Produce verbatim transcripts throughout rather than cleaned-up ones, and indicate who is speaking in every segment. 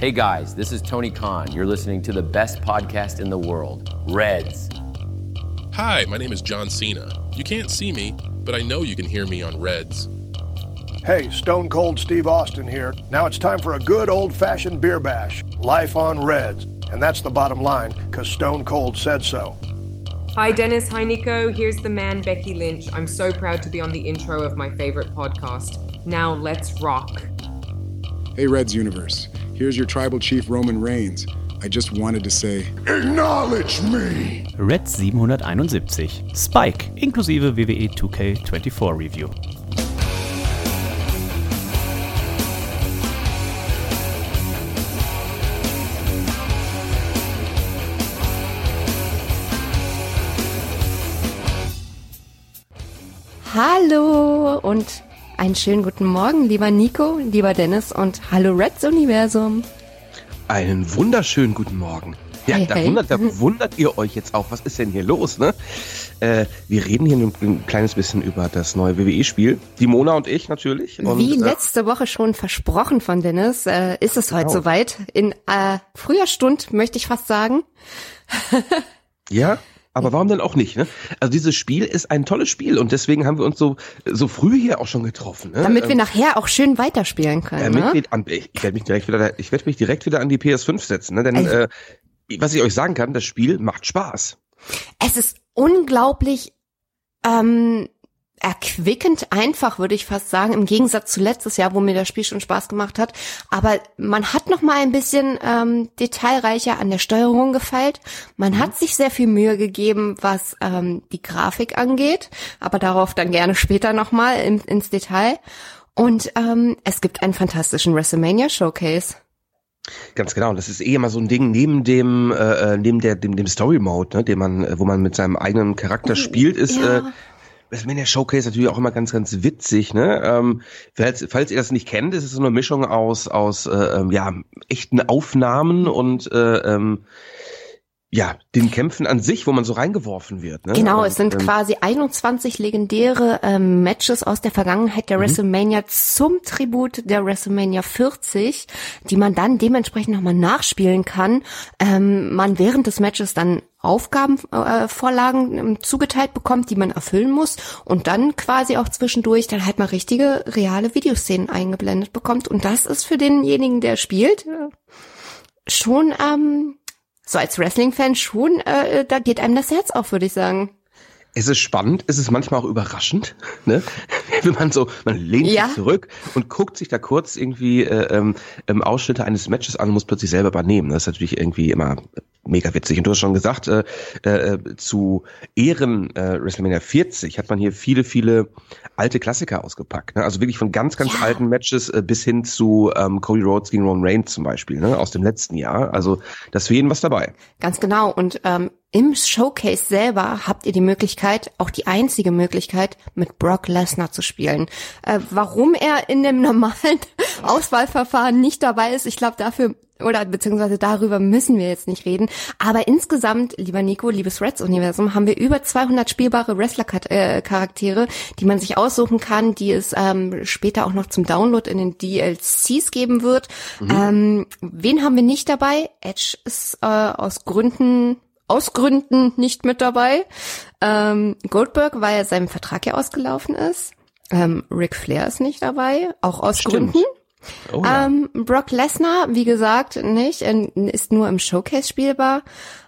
Speaker 1: Hey guys, this is Tony Khan. You're listening to the best podcast in the world, Reds.
Speaker 2: Hi, my name is John Cena. You can't see me, but I know you can hear me on Reds.
Speaker 3: Hey, Stone Cold Steve Austin here. Now it's time for a good old-fashioned beer bash. Life on Reds. And that's the bottom line, because Stone Cold said so.
Speaker 4: Hi Dennis, hi Nico, here's the man Becky Lynch. I'm so proud to be on the intro of my favorite podcast. Now let's rock.
Speaker 5: Hey Reds Universe, here's your tribal chief Roman Reigns. I just wanted to say, acknowledge me!
Speaker 6: Reds siebenhunderteinundsiebzig. Spike, inklusive W W E two K vierundzwanzig Review.
Speaker 7: Hallo und einen schönen guten Morgen, lieber Nico, lieber Dennis und hallo Reds Universum.
Speaker 8: Einen wunderschönen guten Morgen. Ja,
Speaker 7: hey,
Speaker 8: da,
Speaker 7: hey.
Speaker 8: Wundert, da wundert ihr euch jetzt auch, was ist denn hier los, ne? Äh, wir reden hier ein, ein kleines bisschen über das neue W W E-Spiel. Die Mona und ich natürlich. Und,
Speaker 7: Wie
Speaker 8: äh,
Speaker 7: letzte Woche schon versprochen von Dennis, äh, ist es heute
Speaker 8: Genau.
Speaker 7: soweit. In äh, früher Stund, möchte ich fast sagen.
Speaker 8: Ja, aber warum denn auch nicht, ne? Also dieses Spiel ist ein tolles Spiel und deswegen haben wir uns so so früh hier auch schon getroffen, ne?
Speaker 7: Damit wir
Speaker 8: Ähm,
Speaker 7: nachher auch schön weiterspielen können.
Speaker 8: damit
Speaker 7: Ne?
Speaker 8: wir an, ich werde mich direkt wieder, ich werde mich direkt wieder an die P S fünf setzen, ne? Denn
Speaker 7: Also-
Speaker 8: äh, was ich euch sagen kann, das Spiel macht Spaß.
Speaker 7: Es ist unglaublich ähm, erquickend einfach, würde ich fast sagen, im Gegensatz zu letztes Jahr, wo mir das Spiel schon Spaß gemacht hat. Aber man hat noch mal ein bisschen ähm, detailreicher an der Steuerung gefeilt. Man hat sich sehr viel Mühe gegeben, was ähm, die Grafik angeht, aber darauf dann gerne später noch mal in, ins Detail. Und ähm, es gibt einen fantastischen WrestleMania Showcase.
Speaker 8: Ganz genau, das ist eh immer so ein Ding neben dem äh, neben der dem, dem Story Mode, ne, den man äh, wo man mit seinem eigenen Charakter spielt, ist
Speaker 7: Ja.
Speaker 8: äh, WrestleMania Showcase natürlich auch immer ganz ganz witzig, ne? Ähm, falls, falls ihr das nicht kennt, ist es so eine Mischung aus aus äh, ähm, ja echten Aufnahmen und äh, ähm, ja den Kämpfen an sich, wo man so reingeworfen wird, ne?
Speaker 7: Genau,
Speaker 8: und,
Speaker 7: es sind
Speaker 8: ähm,
Speaker 7: quasi einundzwanzig legendäre ähm, Matches aus der Vergangenheit der WrestleMania zum Tribut der WrestleMania vierzig, die man dann dementsprechend nochmal nachspielen kann. Ähm, man während des Matches dann Aufgabenvorlagen äh, Vorlagen, ähm, zugeteilt bekommt, die man erfüllen muss und dann quasi auch zwischendurch dann halt mal richtige, reale Videoszenen eingeblendet bekommt. Und das ist für denjenigen, der spielt, äh, schon ähm, so als Wrestling-Fan schon, äh, da geht einem das Herz auf, würde ich sagen.
Speaker 8: Es ist spannend, es ist manchmal auch überraschend, ne? Wenn man so, man lehnt
Speaker 7: Ja.
Speaker 8: sich zurück und guckt sich da kurz irgendwie äh, ähm, ähm, Ausschnitte eines Matches an und muss plötzlich selber übernehmen. Das ist natürlich irgendwie immer mega witzig. Und du hast schon gesagt, äh, äh, zu Ehren äh, WrestleMania vierzig hat man hier viele, viele alte Klassiker ausgepackt. Ne? Also wirklich von ganz, ganz
Speaker 7: Ja.
Speaker 8: alten Matches äh, bis hin zu ähm, Cody Rhodes gegen Roman Reigns zum Beispiel, ne? Aus dem letzten Jahr. Also da ist für jeden was dabei.
Speaker 7: Ganz genau. Und ähm, im Showcase selber habt ihr die Möglichkeit, auch die einzige Möglichkeit, mit Brock Lesnar zu spielen. Äh, warum er in dem normalen Auswahlverfahren nicht dabei ist, ich glaube dafür, oder beziehungsweise darüber müssen wir jetzt nicht reden. Aber insgesamt, lieber Nico, liebes Reds-Universum, haben wir über zweihundert spielbare Wrestler-Charaktere, die man sich aussuchen kann, die es ähm, später auch noch zum Download in den D L Cs geben wird. Mhm. Ähm, wen haben wir nicht dabei? Edge ist äh, aus Gründen... Aus Gründen nicht mit dabei. Ähm, Goldberg, weil er seinem Vertrag ja ausgelaufen ist. Ähm, Ric Flair ist nicht dabei, auch aus
Speaker 8: Stimmt.
Speaker 7: Gründen.
Speaker 8: Oh, ja.
Speaker 7: Ähm, Brock Lesnar, wie gesagt, nicht, er ist nur im Showcase spielbar.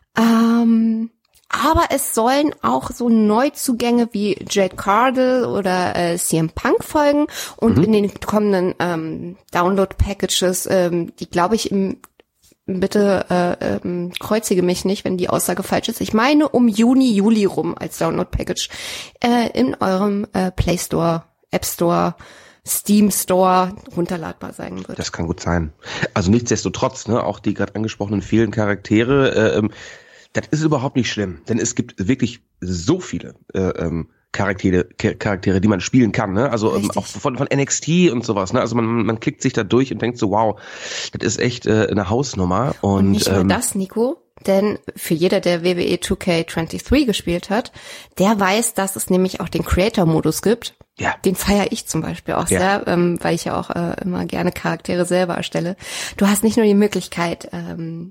Speaker 7: Ähm, aber es sollen auch so Neuzugänge wie Jade Cargill oder äh, C M Punk folgen. Und
Speaker 8: Mhm.
Speaker 7: in den kommenden ähm, Download-Packages, ähm, die glaube ich im Bitte äh, ähm, kreuzige mich nicht, wenn die Aussage falsch ist. Ich meine um Juni, Juli rum als Download-Package äh, in eurem äh, Play Store, App Store, Steam Store runterladbar sein wird.
Speaker 8: Das kann gut sein. Also nichtsdestotrotz, ne, auch die gerade angesprochenen vielen Charaktere, äh, ähm, das ist überhaupt nicht schlimm, denn es gibt wirklich so viele äh, ähm, Charaktere, Charaktere, die man spielen kann, ne? Also ähm, auch von, von N X T und sowas, ne? Also man, man klickt sich da durch und denkt so, wow, das ist echt äh, eine Hausnummer. Und,
Speaker 7: und nicht nur
Speaker 8: ähm,
Speaker 7: das, Nico, denn für jeder, der W W E two K twenty-three gespielt hat, der weiß, dass es nämlich auch den Creator-Modus gibt.
Speaker 8: Ja.
Speaker 7: Den feiere ich zum Beispiel auch
Speaker 8: ja.
Speaker 7: sehr, ähm, weil ich ja auch äh, immer gerne Charaktere selber erstelle. Du hast nicht nur die Möglichkeit, ähm,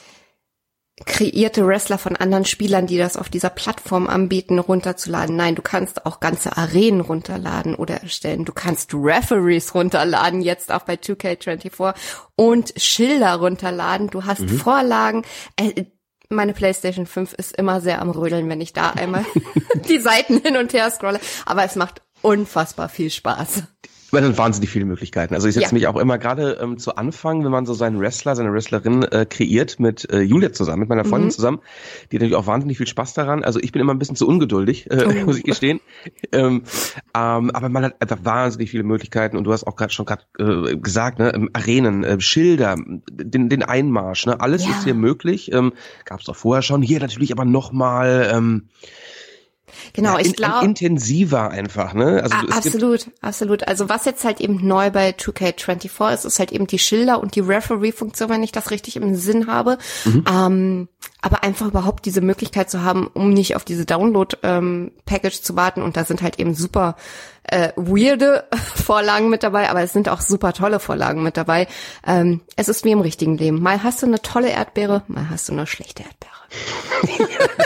Speaker 7: kreierte Wrestler von anderen Spielern, die das auf dieser Plattform anbieten, runterzuladen. Nein, du kannst auch ganze Arenen runterladen oder erstellen. Du kannst Referees runterladen, jetzt auch bei two K twenty-four und Schilder runterladen. Du hast mhm. Vorlagen. Äh, meine PlayStation fünf ist immer sehr am Rödeln, wenn ich da einmal die Seiten hin und her scrolle. Aber es macht unfassbar viel Spaß.
Speaker 8: Weil dann wahnsinnig viele Möglichkeiten. Also ich setze
Speaker 7: ja.
Speaker 8: mich auch immer gerade ähm, zu Anfang, wenn man so seinen Wrestler, seine Wrestlerin äh, kreiert mit äh, Julia zusammen, mit meiner Freundin mhm. zusammen, die hat natürlich auch wahnsinnig viel Spaß daran. Also ich bin immer ein bisschen zu ungeduldig, äh, oh. muss ich gestehen. ähm, ähm, aber man hat einfach wahnsinnig viele Möglichkeiten und du hast auch gerade schon gerade äh, gesagt, ne, ähm, Arenen, äh, Schilder, den, den Einmarsch, ne, alles ja. ist hier möglich. Ähm, Gab es auch vorher schon. Hier natürlich aber nochmal ähm,
Speaker 7: Genau,
Speaker 8: ja,
Speaker 7: ich
Speaker 8: in,
Speaker 7: glaube
Speaker 8: intensiver einfach, ne? Also
Speaker 7: a- absolut, absolut. Also was jetzt halt eben neu bei two K twenty-four ist, ist halt eben die Schilder und die Referee-Funktion, wenn ich das richtig im Sinn habe. Mhm. Ähm, aber einfach überhaupt diese Möglichkeit zu haben, um nicht auf diese Download-Package ähm, zu warten. Und da sind halt eben super äh, weirde Vorlagen mit dabei, aber es sind auch super tolle Vorlagen mit dabei. Ähm, es ist wie im richtigen Leben. Mal hast du eine tolle Erdbeere, mal hast du eine schlechte Erdbeere.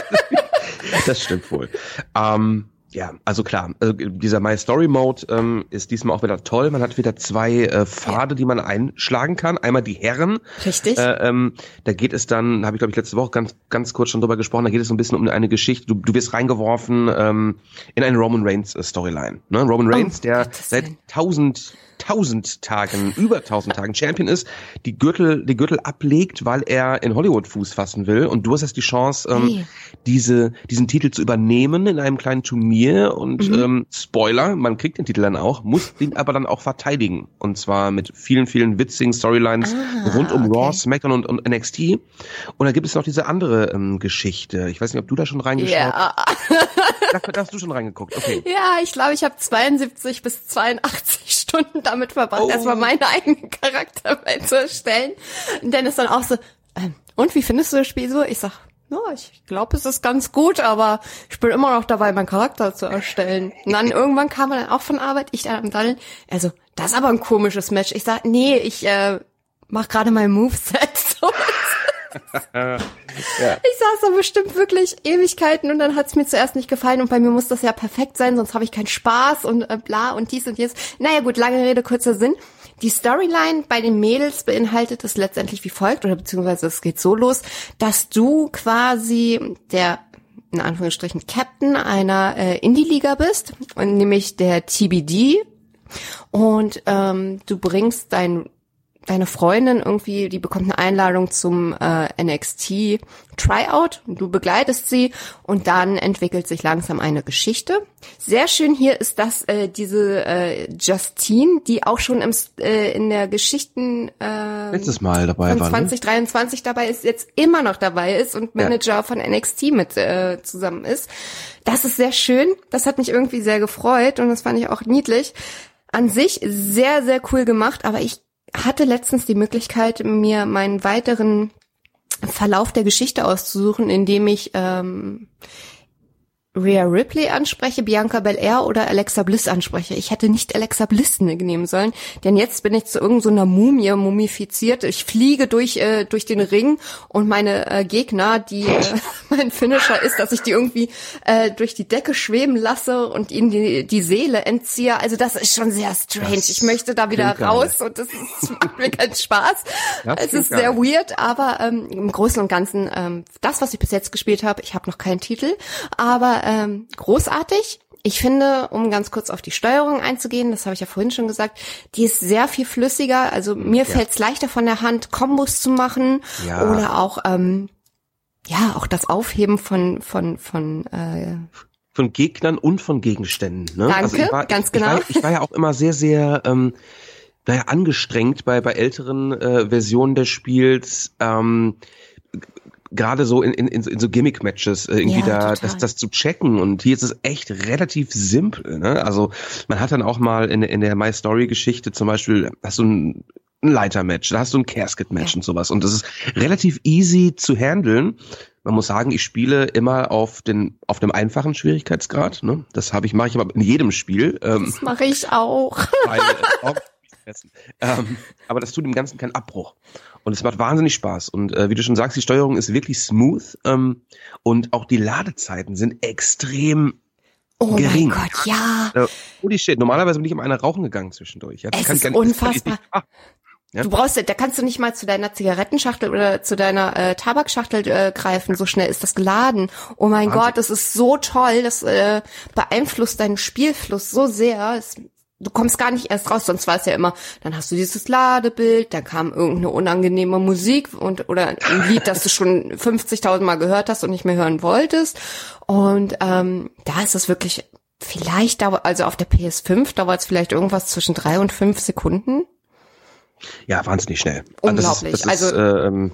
Speaker 8: Das stimmt wohl. Ähm, ja, also klar, also dieser My Story Mode ähm, ist diesmal auch wieder toll. Man hat wieder zwei äh, Pfade, ja. die man einschlagen kann. Einmal die Herren.
Speaker 7: Richtig.
Speaker 8: Äh, ähm, da geht es dann, habe ich glaube ich letzte Woche ganz ganz kurz schon drüber gesprochen, da geht es so ein bisschen um eine Geschichte. Du, du wirst reingeworfen ähm, in eine Roman Reigns äh, Storyline. Ne? Roman Reigns, oh, der seit tausend tausend Tagen, über tausend Tagen Champion ist, die Gürtel, die Gürtel ablegt, weil er in Hollywood Fuß fassen will. Und du hast jetzt die Chance, ähm, hey. diese, diesen Titel zu übernehmen in einem kleinen Turnier. Und mhm. ähm, Spoiler, man kriegt den Titel dann auch, muss den aber dann auch verteidigen. Und zwar mit vielen, vielen witzigen Storylines ah, rund um okay. Raw, SmackDown und, und N X T. Und da gibt es noch diese andere ähm, Geschichte. Ich weiß nicht, ob du da schon reingeschaut
Speaker 7: ja.
Speaker 8: hast. Da, da hast du schon reingeguckt, okay.
Speaker 7: Ja, ich glaube, ich habe zweiundsiebzig bis zweiundachtzig Stunden damit verbracht, oh. erstmal meinen eigenen Charakter zu erstellen. Und dann ist dann auch so, ähm, und wie findest du das Spiel so? Ich sag, ja, ich glaube, es ist ganz gut, aber ich bin immer noch dabei, meinen Charakter zu erstellen. Und dann irgendwann kam er dann auch von Arbeit, ich dann am Daddeln, also, das ist aber ein komisches Match. Ich sag, nee, ich äh, mach gerade mein Moveset. So.
Speaker 8: ja.
Speaker 7: Ich saß da bestimmt wirklich Ewigkeiten und dann hat's mir zuerst nicht gefallen und bei mir muss das ja perfekt sein, sonst habe ich keinen Spaß und äh, bla und dies und jenes. Naja gut, lange Rede, kurzer Sinn. Die Storyline bei den Mädels beinhaltet es letztendlich wie folgt, oder beziehungsweise es geht so los, dass du quasi der, in Anführungsstrichen, Captain einer äh, Indie-Liga bist, und nämlich der T B D, und ähm, du bringst dein deine Freundin irgendwie, die bekommt eine Einladung zum äh, N X T Tryout, du begleitest sie und dann entwickelt sich langsam eine Geschichte. Sehr schön hier ist, dass äh, diese äh, Justine, die auch schon im, äh, in der Geschichten äh,
Speaker 8: letztes Mal dabei
Speaker 7: von
Speaker 8: war,
Speaker 7: zwanzig dreiundzwanzig ne? dabei ist, jetzt immer noch dabei ist und Manager ja. von N X T mit äh, zusammen ist. Das ist sehr schön, das hat mich irgendwie sehr gefreut und das fand ich auch niedlich. An sich sehr, sehr cool gemacht, aber ich hatte letztens die Möglichkeit, mir meinen weiteren Verlauf der Geschichte auszusuchen, indem ich ähm, Rhea Ripley anspreche, Bianca Belair oder Alexa Bliss anspreche. Ich hätte nicht Alexa Bliss nehmen sollen, denn jetzt bin ich zu irgendeiner so Mumie mumifiziert. Ich fliege durch äh, durch den Ring und meine äh, Gegner, die äh, mein Finisher ist, dass ich die irgendwie äh, durch die Decke schweben lasse und ihnen die, die Seele entziehe. Also das ist schon sehr strange. Das ich möchte da wieder raus geil. Und das ist, macht mir keinen Spaß. Das es ist geil. Sehr weird, aber ähm, im Großen und Ganzen ähm, das, was ich bis jetzt gespielt habe, ich habe noch keinen Titel, aber Ähm, großartig. Ich finde, um ganz kurz auf die Steuerung einzugehen, das habe ich ja vorhin schon gesagt, die ist sehr viel flüssiger. Also mir ja. fällt es leichter von der Hand, Kombos zu machen ja. oder auch ähm, ja auch das Aufheben von von von äh,
Speaker 8: von Gegnern und von Gegenständen. Ne?
Speaker 7: Danke,
Speaker 8: also ich war,
Speaker 7: ganz
Speaker 8: ich,
Speaker 7: genau.
Speaker 8: Ich war, ich war ja auch immer sehr sehr ähm, naja, angestrengt bei bei älteren äh, Versionen des Spiels. Ähm, gerade so in, in, in so Gimmick-Matches äh, irgendwie
Speaker 7: Ja,
Speaker 8: da
Speaker 7: total.
Speaker 8: das, das zu checken. Und hier ist es echt relativ simpel. Ne? Also man hat dann auch mal in, in der My Story-Geschichte zum Beispiel, hast du ein, ein Leiter-Match, da hast du ein Casket-Match
Speaker 7: Ja.
Speaker 8: und sowas. Und das ist relativ easy zu handeln. Man muss sagen, ich spiele immer auf den auf dem einfachen Schwierigkeitsgrad. Ne? Das habe ich mache ich aber in jedem Spiel. Ähm,
Speaker 7: Das mache ich auch.
Speaker 8: weil, äh, ähm, aber das tut dem Ganzen keinen Abbruch. Und es macht wahnsinnig Spaß. Und äh, wie du schon sagst, die Steuerung ist wirklich smooth. Ähm, und auch die Ladezeiten sind extrem
Speaker 7: Oh
Speaker 8: gering.
Speaker 7: mein Gott, ja.
Speaker 8: Äh, holy shit, normalerweise bin ich immer einer rauchen gegangen zwischendurch. Ja, das
Speaker 7: Es
Speaker 8: kann
Speaker 7: ist
Speaker 8: ich gar nicht- das kann ich
Speaker 7: unfassbar.
Speaker 8: nicht machen. Ja?
Speaker 7: Du brauchst, da kannst du nicht mal zu deiner Zigarettenschachtel oder zu deiner äh, Tabakschachtel äh, greifen. So schnell ist das geladen. Oh mein
Speaker 8: Wahnsinn.
Speaker 7: Gott, das ist so toll. Das äh, beeinflusst deinen Spielfluss so sehr. Es, du kommst gar nicht erst raus. Sonst war es ja immer, dann hast du dieses Ladebild, dann kam irgendeine unangenehme Musik und oder ein Lied, das du schon fünfzigtausend Mal gehört hast und nicht mehr hören wolltest. Und ähm, da ist es wirklich, vielleicht dauert, also auf der P S fünf dauert es vielleicht irgendwas zwischen drei und fünf Sekunden.
Speaker 8: Ja, wahnsinnig schnell.
Speaker 7: Unglaublich.
Speaker 8: Das ist, das ist,
Speaker 7: Also-
Speaker 8: äh, ähm,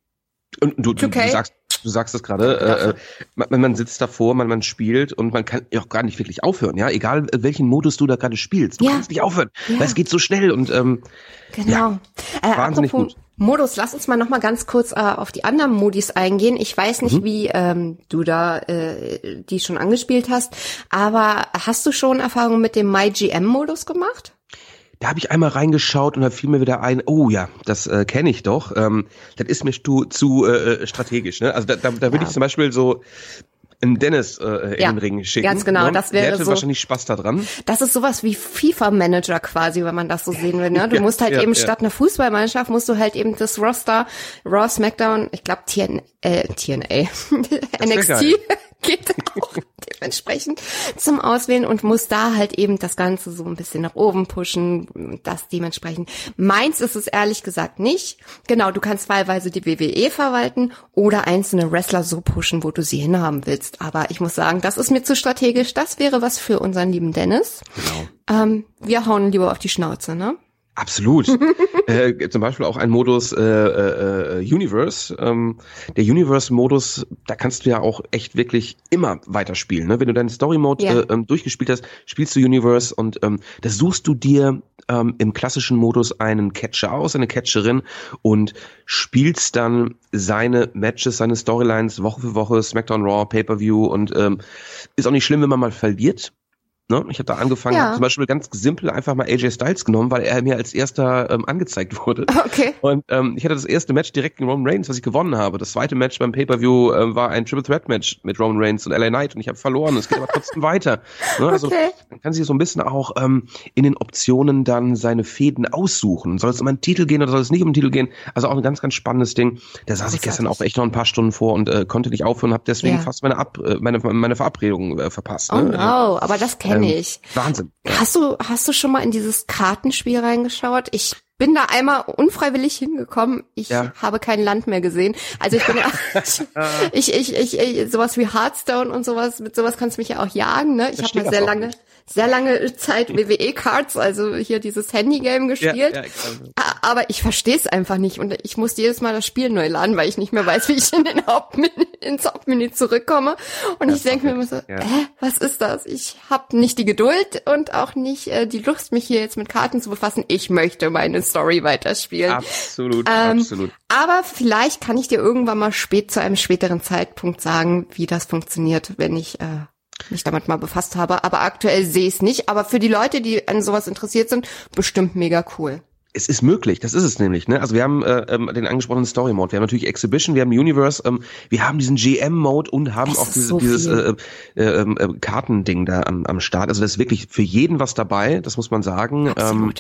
Speaker 8: und du, du, du
Speaker 7: zwei K?
Speaker 8: sagst, du sagst es gerade, äh, äh, man, man sitzt davor, man, man spielt und man kann auch gar nicht wirklich aufhören, ja, egal äh, welchen Modus du da gerade spielst, du
Speaker 7: Ja.
Speaker 8: kannst nicht aufhören,
Speaker 7: Ja.
Speaker 8: weil es geht so schnell und ähm,
Speaker 7: Genau.
Speaker 8: Ja,
Speaker 7: äh,
Speaker 8: wahnsinnig
Speaker 7: apropos
Speaker 8: gut.
Speaker 7: Modus, lass uns mal noch mal ganz kurz äh, auf die anderen Modis eingehen. Ich weiß nicht,
Speaker 8: Mhm.
Speaker 7: wie ähm, du da äh, die schon angespielt hast, aber hast du schon Erfahrungen mit dem My G M-Modus gemacht?
Speaker 8: da habe ich einmal reingeschaut und da fiel mir wieder ein, oh ja, das äh, kenne ich doch, ähm, das ist mir zu, zu äh, strategisch, ne? Also da, da, da würde
Speaker 7: Ja.
Speaker 8: ich zum Beispiel so einen Dennis äh, in
Speaker 7: Ja,
Speaker 8: den Ring schicken.
Speaker 7: ganz genau,
Speaker 8: Ne?
Speaker 7: das wäre
Speaker 8: Der hätte
Speaker 7: so-
Speaker 8: wahrscheinlich Spaß daran.
Speaker 7: Das ist sowas wie FIFA-Manager quasi, wenn man das so sehen will. Ne? Du
Speaker 8: Ja,
Speaker 7: musst halt
Speaker 8: ja,
Speaker 7: eben
Speaker 8: ja.
Speaker 7: statt einer Fußballmannschaft musst du halt eben das Roster, Raw, SmackDown, ich glaube T N A, äh, T N A, N X
Speaker 8: geil.
Speaker 7: T geht auch dementsprechend zum Auswählen und muss da halt eben das Ganze so ein bisschen nach oben pushen, das dementsprechend. Meins ist es ehrlich gesagt nicht. Genau, du kannst wahlweise die W W E verwalten oder einzelne Wrestler so pushen, wo du sie hinhaben willst. Aber ich muss sagen, das ist mir zu strategisch. Das wäre was für unseren lieben Dennis.
Speaker 8: Genau.
Speaker 7: Ähm, wir hauen lieber auf die Schnauze, ne?
Speaker 8: Absolut. äh, zum Beispiel auch ein Modus äh, äh, Universe. Ähm, der Universe-Modus, da kannst du ja auch echt wirklich immer weiterspielen. Ne? Wenn du deinen Story-Mode
Speaker 7: Ja.
Speaker 8: äh, ähm, durchgespielt hast, spielst du Universe und ähm, da suchst du dir ähm, im klassischen Modus einen Catcher aus, eine Catcherin und spielst dann seine Matches, seine Storylines Woche für Woche, SmackDown, Raw, Pay-Per-View und ähm, ist auch nicht schlimm, wenn man mal verliert. Ne? Ich habe da angefangen,
Speaker 7: Ja.
Speaker 8: hab zum Beispiel ganz simpel einfach mal A J Styles genommen, weil er mir als erster ähm, angezeigt wurde.
Speaker 7: Okay.
Speaker 8: Und ähm, ich hatte das erste Match direkt gegen Roman Reigns, was ich gewonnen habe. Das zweite Match beim Pay-Per-View ähm, war ein Triple Threat Match mit Roman Reigns und L A Knight und ich habe verloren. Es geht aber trotzdem weiter. Ne? Also
Speaker 7: Okay.
Speaker 8: man kann sich so ein bisschen auch ähm, in den Optionen dann seine Fäden aussuchen. Soll es um einen Titel gehen oder soll es nicht um einen Titel gehen? Also auch ein ganz, ganz spannendes Ding. Da saß ich gestern auch echt noch ein paar Stunden vor und äh, konnte nicht aufhören, habe deswegen
Speaker 7: Ja.
Speaker 8: fast meine Ab äh, meine meine Verabredung äh, verpasst.
Speaker 7: Oh
Speaker 8: Ne?
Speaker 7: no, aber das kenne
Speaker 8: Ähm,
Speaker 7: ich.
Speaker 8: Wahnsinn.
Speaker 7: Hast du, hast du schon mal in dieses Kartenspiel reingeschaut? Ich bin da einmal unfreiwillig hingekommen. Ich
Speaker 8: Ja.
Speaker 7: habe kein Land mehr gesehen. Also ich bin ja, ich, ich, ich, ich, sowas wie Hearthstone und sowas, mit sowas kannst du mich ja auch jagen, ne? Ich habe
Speaker 8: Verstehe
Speaker 7: mal
Speaker 8: das
Speaker 7: sehr
Speaker 8: auch
Speaker 7: lange,
Speaker 8: nicht.
Speaker 7: sehr lange Zeit W W E-Cards, also hier dieses Handygame gespielt.
Speaker 8: Ja, ja, klar.
Speaker 7: A- Aber ich verstehe es einfach nicht und ich musste jedes Mal das Spiel neu laden, weil ich nicht mehr weiß, wie ich in den Hauptmenü, ins Hauptmenü zurückkomme. Und ich denke mir immer so,
Speaker 8: Ja.
Speaker 7: hä, was ist das? Ich habe nicht die Geduld und auch nicht äh, die Lust, mich hier jetzt mit Karten zu befassen. Ich möchte meine Story weiterspielen.
Speaker 8: Absolut,
Speaker 7: Ähm,
Speaker 8: absolut.
Speaker 7: Aber vielleicht kann ich dir irgendwann mal spät zu einem späteren Zeitpunkt sagen, wie das funktioniert, wenn ich äh, mich damit mal befasst habe. Aber aktuell sehe ich es nicht. Aber für die Leute, die an sowas interessiert sind, bestimmt mega cool.
Speaker 8: Es ist möglich, das ist es nämlich. Ne? Also wir haben äh, ähm, den angesprochenen Story Mode, wir haben natürlich Exhibition, wir haben Universe, ähm, wir haben diesen G M Mode und haben
Speaker 7: Es
Speaker 8: auch
Speaker 7: ist
Speaker 8: diese,
Speaker 7: so
Speaker 8: dieses
Speaker 7: viel.
Speaker 8: äh, äh, äh, äh, Kartending da am, am Start. Also das ist wirklich für jeden was dabei, das muss man sagen. Ähm,
Speaker 7: Absolut.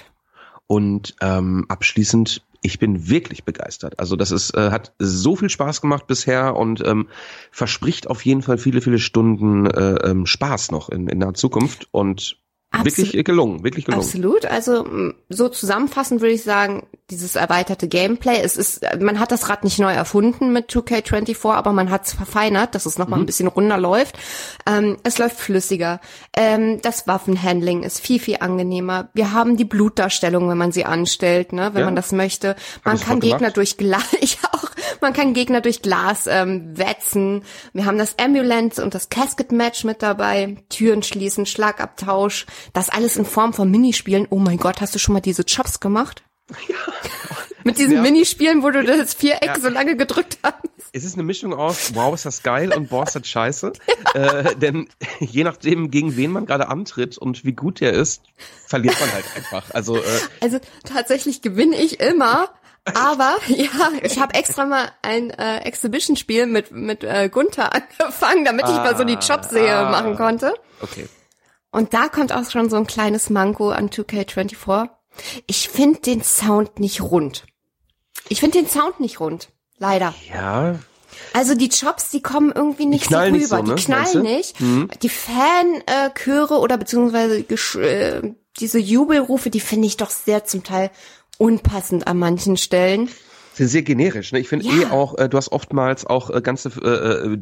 Speaker 8: und ähm, abschließend, ich bin wirklich begeistert. Also das ist äh, hat so viel Spaß gemacht bisher und ähm, verspricht auf jeden Fall viele, viele Stunden äh, ähm, Spaß noch in, in der Zukunft und
Speaker 7: Absolut.
Speaker 8: wirklich gelungen, wirklich gelungen.
Speaker 7: Absolut. Also m, so zusammenfassend würde ich sagen, dieses erweiterte Gameplay, es ist, man hat das Rad nicht neu erfunden mit zwei K vierundzwanzig, aber man hat es verfeinert, dass es noch mal ein bisschen runder läuft. Ähm, es läuft flüssiger. Ähm, das Waffenhandling ist viel, viel angenehmer. Wir haben die Blutdarstellung, wenn man sie anstellt, ne, wenn
Speaker 8: Ja.
Speaker 7: man das möchte. Man
Speaker 8: ich
Speaker 7: kann
Speaker 8: sofort
Speaker 7: Gegner
Speaker 8: gemacht.
Speaker 7: durch Glas, ich auch, Man kann Gegner durch Glas ähm, wetzen. Wir haben das Ambulance und das Casket-Match mit dabei. Türen schließen, Schlagabtausch. Das alles in Form von Minispielen. Oh mein Gott, hast du schon mal diese Chops gemacht? Ja. Mit diesen ja. Minispielen, wo du das Viereck ja. so lange gedrückt hast.
Speaker 8: Es ist eine Mischung aus, wow, ist das geil und boah, ist das scheiße. äh, denn je nachdem, gegen wen man gerade antritt und wie gut der ist, verliert man halt einfach. Also, äh,
Speaker 7: also tatsächlich gewinne ich immer. Aber ja, ich habe extra mal ein äh, Exhibition-Spiel mit mit äh, Gunther angefangen, damit ich ah, mal so die Jobsehe ah, machen konnte.
Speaker 8: Okay.
Speaker 7: Und da kommt auch schon so ein kleines Manko an two K twenty-four. Ich finde den Sound nicht rund. Ich finde den Sound nicht rund. Leider.
Speaker 8: Ja.
Speaker 7: Also die Chops, die kommen irgendwie nicht
Speaker 8: die
Speaker 7: so rüber.
Speaker 8: Nicht so, ne?
Speaker 7: Die knallen nicht. Mhm. Die Fan-Chöre oder beziehungsweise äh, diese Jubelrufe, die finde ich doch sehr zum Teil unpassend an manchen Stellen.
Speaker 8: Sind sehr generisch, ne? Ich finde ja. eh auch, äh, du hast oftmals auch äh, ganze äh,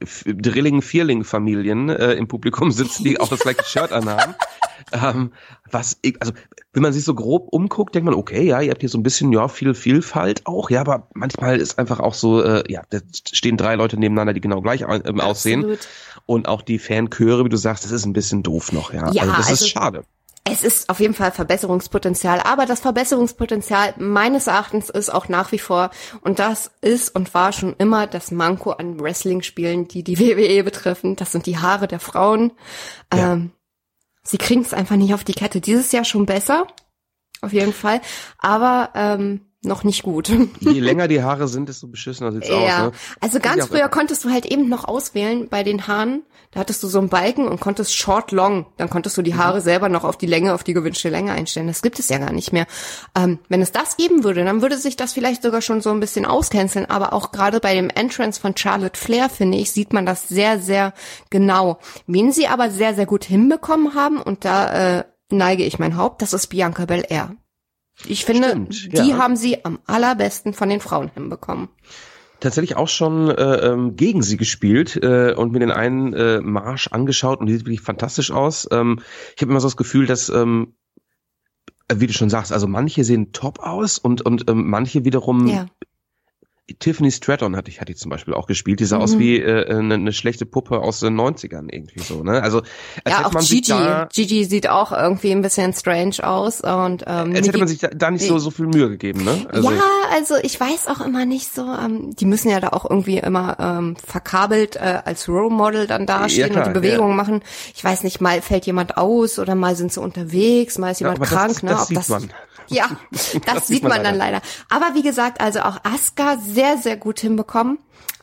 Speaker 8: Drilling-Vierling-Familien äh, im Publikum sitzen, die auch das gleiche Shirt anhaben. ähm, was, ich, also wenn man sich so grob umguckt, denkt man, okay, ja, ihr habt hier so ein bisschen, ja, viel Vielfalt auch, ja, aber manchmal ist einfach auch so, äh, ja, da stehen drei Leute nebeneinander, die genau gleich äh, aussehen. Absolut. Und auch die Fanchöre, wie du sagst, das ist ein bisschen doof noch, ja.
Speaker 7: ja
Speaker 8: also das
Speaker 7: also
Speaker 8: ist schade.
Speaker 7: Es ist auf jeden Fall Verbesserungspotenzial, aber das Verbesserungspotenzial meines Erachtens ist auch nach wie vor, und das ist und war schon immer das Manko an Wrestling-Spielen, die die W W E betreffen, das sind die Haare der Frauen. Ja. Ähm, sie kriegen es einfach nicht auf die Kette. Dieses Jahr schon besser, auf jeden Fall, aber ähm, noch nicht gut.
Speaker 8: Je länger die Haare sind, desto beschissener sieht's
Speaker 7: ja.
Speaker 8: aus. Ne?
Speaker 7: Also ganz früher konntest du halt eben noch auswählen bei den Haaren. Da hattest du so einen Balken und konntest Short, Long. Dann konntest du die Haare mhm. selber noch auf die Länge, auf die gewünschte Länge einstellen. Das gibt es ja gar nicht mehr. Ähm, wenn es das geben würde, dann würde sich das vielleicht sogar schon so ein bisschen auscanceln. Aber auch gerade bei dem Entrance von Charlotte Flair, finde ich, sieht man das sehr, sehr genau. Wen sie aber sehr, sehr gut hinbekommen haben, und da äh, neige ich mein Haupt, das ist Bianca Belair. Ich finde, Stimmt, die ja. haben sie am allerbesten von den Frauen hinbekommen.
Speaker 8: Tatsächlich auch schon äh, ähm, gegen sie gespielt äh, und mir den einen äh, Marsch angeschaut, und die sieht wirklich fantastisch aus. Ähm, ich habe immer so das Gefühl, dass, ähm, wie du schon sagst, also manche sehen top aus und und ähm, manche wiederum... Ja. Tiffany Stratton hatte ich, hatte ich zum Beispiel auch gespielt. Die sah mhm. aus wie äh, eine, eine schlechte Puppe aus den neunzigern irgendwie so, ne? Also als
Speaker 7: ja, auch
Speaker 8: man
Speaker 7: Gigi.
Speaker 8: Da,
Speaker 7: Gigi sieht auch irgendwie ein bisschen strange aus und ähm,
Speaker 8: als hätte man sich da, da nicht so so viel Mühe gegeben, ne?
Speaker 7: Also, ja, also ich weiß auch immer nicht so. Ähm, die müssen ja da auch irgendwie immer ähm, verkabelt äh, als Role Model dann dastehen ja, klar, und die Bewegungen ja. machen. Ich weiß nicht, mal fällt jemand aus oder mal sind sie unterwegs, mal ist jemand ja, krank,
Speaker 8: das,
Speaker 7: ne?
Speaker 8: Das
Speaker 7: Ob
Speaker 8: sieht
Speaker 7: das,
Speaker 8: man.
Speaker 7: Ja, das, das sieht man, man dann leider. Aber wie gesagt, also auch Asuka sehr, sehr gut hinbekommen.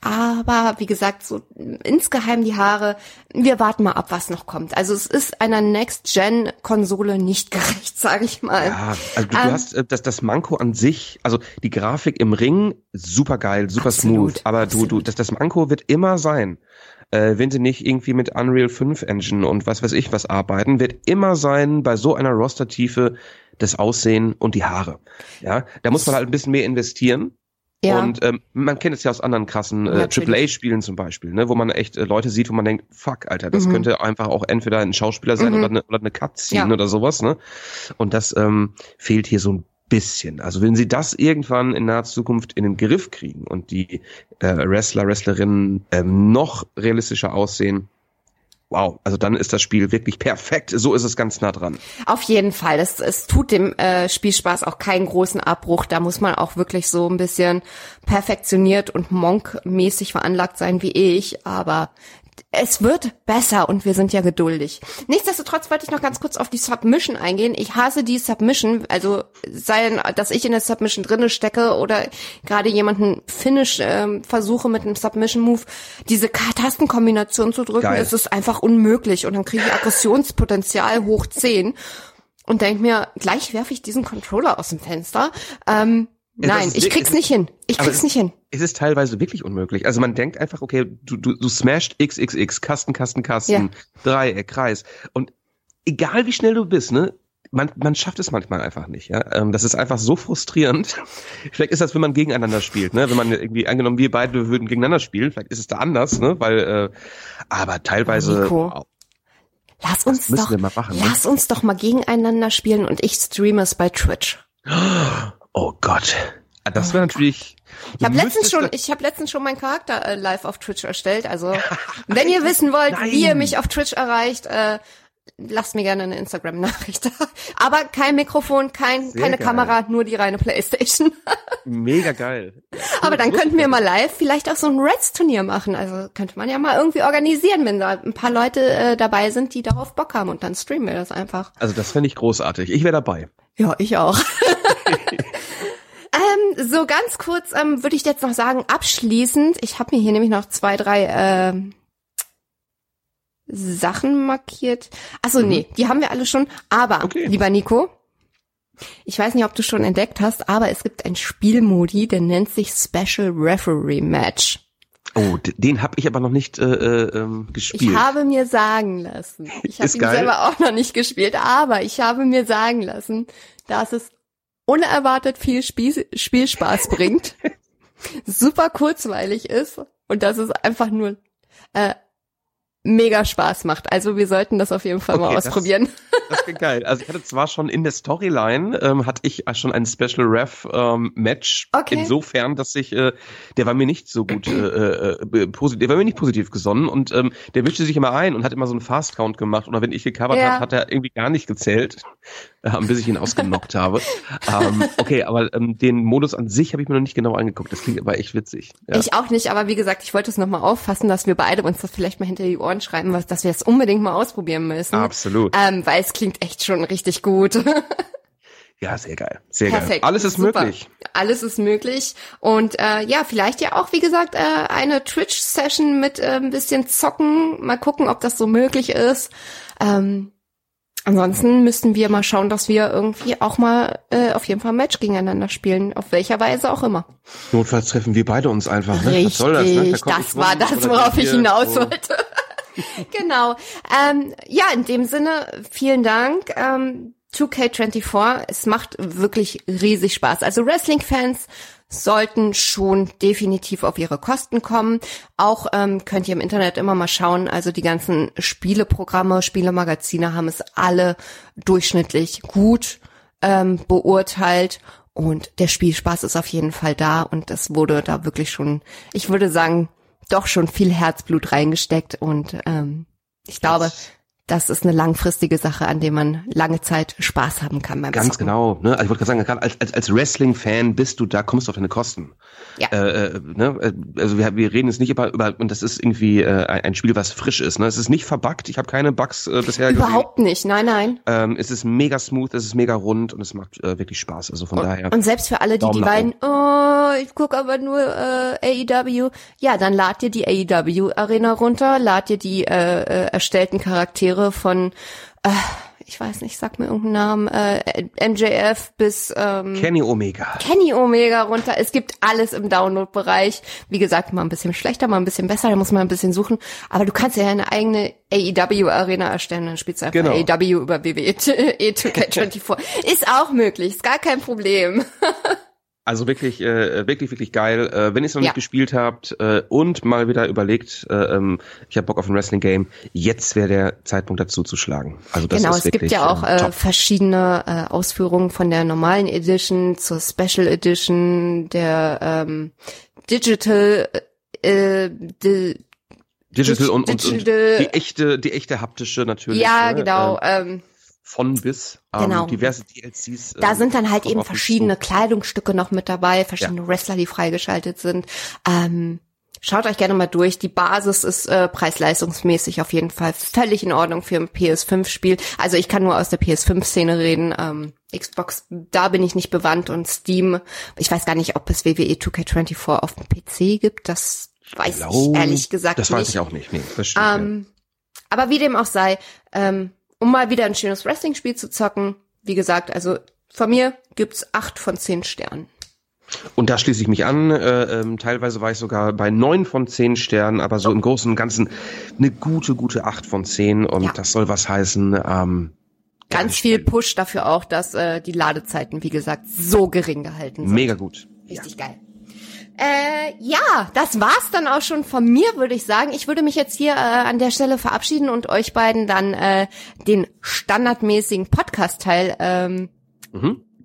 Speaker 7: Aber wie gesagt, so insgeheim die Haare, wir warten mal ab, was noch kommt. Also es ist einer Next-Gen-Konsole nicht gerecht, sage ich mal.
Speaker 8: Ja, also du, ähm, du hast das, das Manko an sich, also die Grafik im Ring, super geil, super
Speaker 7: absolut,
Speaker 8: smooth. Aber
Speaker 7: absolut.
Speaker 8: du, du, das, das Manko wird immer sein, äh, wenn sie nicht irgendwie mit Unreal fünf Engine und was weiß ich was arbeiten, wird immer sein, bei so einer Rostertiefe, das Aussehen und die Haare. Ja, da muss man halt ein bisschen mehr investieren. Ja. Und ähm, man kennt es ja aus anderen krassen äh, Triple A-Spielen zum Beispiel, ne, wo man echt äh, Leute sieht, wo man denkt, fuck, Alter, das mhm. könnte einfach auch entweder ein Schauspieler sein mhm. oder eine, oder eine Cutscene ja. oder sowas, ne? Und das ähm, fehlt hier so ein bisschen. Also wenn sie das irgendwann in naher Zukunft in den Griff kriegen und die äh, Wrestler, Wrestlerinnen ähm, noch realistischer aussehen, wow, also dann ist das Spiel wirklich perfekt. So ist es ganz nah dran.
Speaker 7: Auf jeden Fall. Es, es tut dem äh, Spielspaß auch keinen großen Abbruch. Da muss man auch wirklich so ein bisschen perfektioniert und Monk-mäßig veranlagt sein wie ich. Aber es wird besser und wir sind ja geduldig. Nichtsdestotrotz wollte ich noch ganz kurz auf die Submission eingehen. Ich hasse die Submission, also sei, dass ich in der Submission drinne stecke oder gerade jemanden Finish ähm, versuche mit einem Submission-Move, diese Tastenkombination zu drücken, Geil. Ist es einfach unmöglich und dann kriege ich Aggressionspotenzial hoch zehn und denke mir, gleich werfe ich diesen Controller aus dem Fenster. Ähm, Nein, ich krieg's nicht hin. Ich krieg's nicht hin.
Speaker 8: Es ist teilweise wirklich unmöglich. Also man denkt einfach, okay, du, du, du smasht X X X, Kasten, Kasten, Kasten, ja. Dreieck, Kreis. Und egal wie schnell du bist, ne, man, man schafft es manchmal einfach nicht, ja. Das ist einfach so frustrierend. Vielleicht ist das, wenn man gegeneinander spielt, ne, wenn man irgendwie, angenommen, wir beide würden gegeneinander spielen, vielleicht ist es da anders, ne, weil, äh, aber teilweise.
Speaker 7: Nico. Lass uns doch,
Speaker 8: machen,
Speaker 7: lass ne? uns doch mal gegeneinander spielen und ich streame es bei Twitch.
Speaker 8: Oh Gott. Ah, das wäre natürlich.
Speaker 7: Ich habe letztens schon, ich habe letztens schon meinen Charakter äh, live auf Twitch erstellt. Also, wenn ihr wissen wollt,
Speaker 8: Nein.
Speaker 7: wie ihr mich auf Twitch erreicht, äh, lasst mir gerne eine Instagram-Nachricht da. Aber kein Mikrofon, kein, keine
Speaker 8: geil.
Speaker 7: Kamera, nur die reine Playstation.
Speaker 8: Mega geil.
Speaker 7: Aber dann könnten wir mal live vielleicht auch so ein Reds-Turnier machen. Also könnte man ja mal irgendwie organisieren, wenn da ein paar Leute äh, dabei sind, die darauf Bock haben. Und dann streamen wir das einfach.
Speaker 8: Also das fände ich großartig. Ich wäre dabei.
Speaker 7: Ja, ich auch. ähm, so ganz kurz ähm, würde ich jetzt noch sagen, abschließend, ich habe mir hier nämlich noch zwei, drei äh, Sachen markiert. Achso, mhm. nee, die haben wir alle schon. Aber,
Speaker 8: okay.
Speaker 7: lieber Nico, ich weiß nicht, ob du schon entdeckt hast, aber es gibt ein Spielmodi, der nennt sich Special Referee Match.
Speaker 8: Oh, den habe ich aber noch nicht äh, äh, gespielt.
Speaker 7: Ich habe mir sagen lassen, ich habe ihn
Speaker 8: geil.
Speaker 7: selber auch noch nicht gespielt, aber ich habe mir sagen lassen, dass es unerwartet viel Spiel, Spielspaß bringt, super kurzweilig ist und dass es einfach nur äh, mega Spaß macht. Also wir sollten das auf jeden Fall
Speaker 8: okay,
Speaker 7: mal ausprobieren.
Speaker 8: Das, das klingt geil. Also ich hatte zwar schon in der Storyline, ähm, hatte ich schon ein Special Ref ähm, Match.
Speaker 7: Okay.
Speaker 8: Insofern, dass ich, äh, der war mir nicht so gut, äh, äh, positiv, der war mir nicht positiv gesonnen und ähm, der wischte sich immer ein und hat immer so einen Fast Count gemacht. Oder wenn ich gecovert
Speaker 7: Ja.
Speaker 8: habe, hat er irgendwie gar nicht gezählt, äh, bis ich ihn ausgenockt habe. Ähm, okay, aber ähm, den Modus an sich habe ich mir noch nicht genau angeguckt. Das klingt aber echt witzig. Ja.
Speaker 7: Ich auch nicht, aber wie gesagt, ich wollte es nochmal auffassen, dass wir beide uns das vielleicht mal hinter die Ohren schreiben, was, dass wir es unbedingt mal ausprobieren müssen.
Speaker 8: Absolut.
Speaker 7: Ähm, weil es klingt echt schon richtig gut.
Speaker 8: Ja, sehr geil. Sehr
Speaker 7: Perfekt.
Speaker 8: geil. Alles ist
Speaker 7: Super.
Speaker 8: möglich.
Speaker 7: Alles ist möglich. Und äh, ja, vielleicht ja auch, wie gesagt, äh, eine Twitch-Session mit äh, ein bisschen Zocken. Mal gucken, ob das so möglich ist. Ähm, ansonsten müssten wir mal schauen, dass wir irgendwie auch mal äh, auf jeden Fall ein Match gegeneinander spielen. Auf welcher Weise auch immer.
Speaker 8: Notfalls treffen wir beide uns einfach. Ne?
Speaker 7: Richtig,
Speaker 8: Was soll das, ne? Da
Speaker 7: das,
Speaker 8: komm ich
Speaker 7: war
Speaker 8: rum,
Speaker 7: das,
Speaker 8: oder
Speaker 7: worauf
Speaker 8: wir
Speaker 7: ich
Speaker 8: hier,
Speaker 7: hinaus
Speaker 8: so.
Speaker 7: wollte. Genau. Ähm, ja, in dem Sinne, vielen Dank. Ähm, zwei K vierundzwanzig, es macht wirklich riesig Spaß. Also Wrestling-Fans sollten schon definitiv auf ihre Kosten kommen. Auch ähm, könnt ihr im Internet immer mal schauen, also die ganzen Spieleprogramme, Spielemagazine haben es alle durchschnittlich gut ähm, beurteilt. Und der Spielspaß ist auf jeden Fall da und es wurde da wirklich schon, ich würde sagen, doch schon viel Herzblut reingesteckt und ähm, ich glaube, das ist eine langfristige Sache, an der man lange Zeit Spaß haben kann beim
Speaker 8: Ganz
Speaker 7: Zocken.
Speaker 8: genau. Ne? Also ich wollte gerade sagen, gerade als, als, als Wrestling-Fan bist du da, kommst du auf deine Kosten.
Speaker 7: Ja.
Speaker 8: Äh, ne? Also wir, wir reden jetzt nicht über, über und das ist irgendwie äh, ein Spiel, was frisch ist. Ne? Es ist nicht verbuggt. Ich habe keine Bugs äh, bisher
Speaker 7: Überhaupt
Speaker 8: gesehen.
Speaker 7: nicht, nein, nein.
Speaker 8: Ähm, es ist mega smooth, es ist mega rund und es macht äh, wirklich Spaß. Also von
Speaker 7: Und,
Speaker 8: daher.
Speaker 7: und selbst für alle, die,
Speaker 8: Daumen
Speaker 7: die
Speaker 8: nach
Speaker 7: weinen, oh, ich gucke aber nur äh, A E W, ja, dann lad dir die A E W-Arena runter, lad dir die äh, äh, erstellten Charaktere von Äh, ich weiß nicht, sag mir irgendeinen Namen, äh, M J F bis ähm,
Speaker 8: Kenny Omega.
Speaker 7: Kenny Omega runter. Es gibt alles im Download-Bereich. Wie gesagt, mal ein bisschen schlechter, mal ein bisschen besser, da muss man ein bisschen suchen. Aber du kannst ja eine eigene A E W-Arena erstellen, dann spielst du einfach
Speaker 8: Genau.
Speaker 7: A E W über W W E zwei K vierundzwanzig. Ist auch möglich, ist gar kein Problem.
Speaker 8: Also wirklich, äh, wirklich, wirklich geil. Äh, wenn ihr es noch
Speaker 7: Ja.
Speaker 8: nicht gespielt habt äh, und mal wieder überlegt, äh, ähm, ich habe Bock auf ein Wrestling-Game, jetzt wäre der Zeitpunkt dazu zu schlagen. Also das
Speaker 7: Genau,
Speaker 8: ist
Speaker 7: es
Speaker 8: wirklich,
Speaker 7: gibt ja auch
Speaker 8: äh,
Speaker 7: äh,
Speaker 8: top.
Speaker 7: verschiedene äh, Ausführungen von der normalen Edition zur Special Edition, der ähm, Digital äh, di
Speaker 8: Digital und, und, und
Speaker 7: Digital-
Speaker 8: die echte, die echte haptische natürlich.
Speaker 7: Ja,
Speaker 8: ne?
Speaker 7: genau.
Speaker 8: Äh,
Speaker 7: Ähm,
Speaker 8: von bis. Ähm,
Speaker 7: Genau.
Speaker 8: diverse D L Cs.
Speaker 7: Da
Speaker 8: ähm,
Speaker 7: sind dann halt
Speaker 8: kommen
Speaker 7: eben
Speaker 8: auf uns
Speaker 7: verschiedene
Speaker 8: zu.
Speaker 7: Kleidungsstücke noch mit dabei, verschiedene Wrestler, die freigeschaltet sind. Ähm, schaut euch gerne mal durch. Die Basis ist äh, preis-leistungsmäßig auf jeden Fall völlig in Ordnung für ein P S fünf Spiel. Also ich kann nur aus der P S fünf Szene reden. Ähm, Xbox, da bin ich nicht bewandt und Steam. Ich weiß gar nicht, ob es W W E zwei K vierundzwanzig auf dem P C gibt. Das weiß
Speaker 8: Glaub,
Speaker 7: ich ehrlich gesagt
Speaker 8: Das
Speaker 7: nicht.
Speaker 8: weiß ich auch nicht. Nee, das stimmt.
Speaker 7: Ähm, aber wie dem auch sei, ähm, um mal wieder ein schönes Wrestling-Spiel zu zocken, wie gesagt, also von mir gibt's acht von zehn Sternen.
Speaker 8: Und da schließe ich mich an. Äh, ähm, teilweise war ich sogar bei neun von zehn Sternen, aber so im Großen und Ganzen eine gute, gute acht von zehn. Und
Speaker 7: Ja.
Speaker 8: das soll was heißen. Ähm,
Speaker 7: Ganz viel Push dafür auch, dass äh, die Ladezeiten, wie gesagt, so gering gehalten sind.
Speaker 8: mega gut.
Speaker 7: Richtig geil. Äh, ja, das war's dann auch schon von mir, würde ich sagen. Ich würde mich jetzt hier äh, an der Stelle verabschieden und euch beiden dann äh, den standardmäßigen Podcast-Teil ähm,
Speaker 8: Mhm.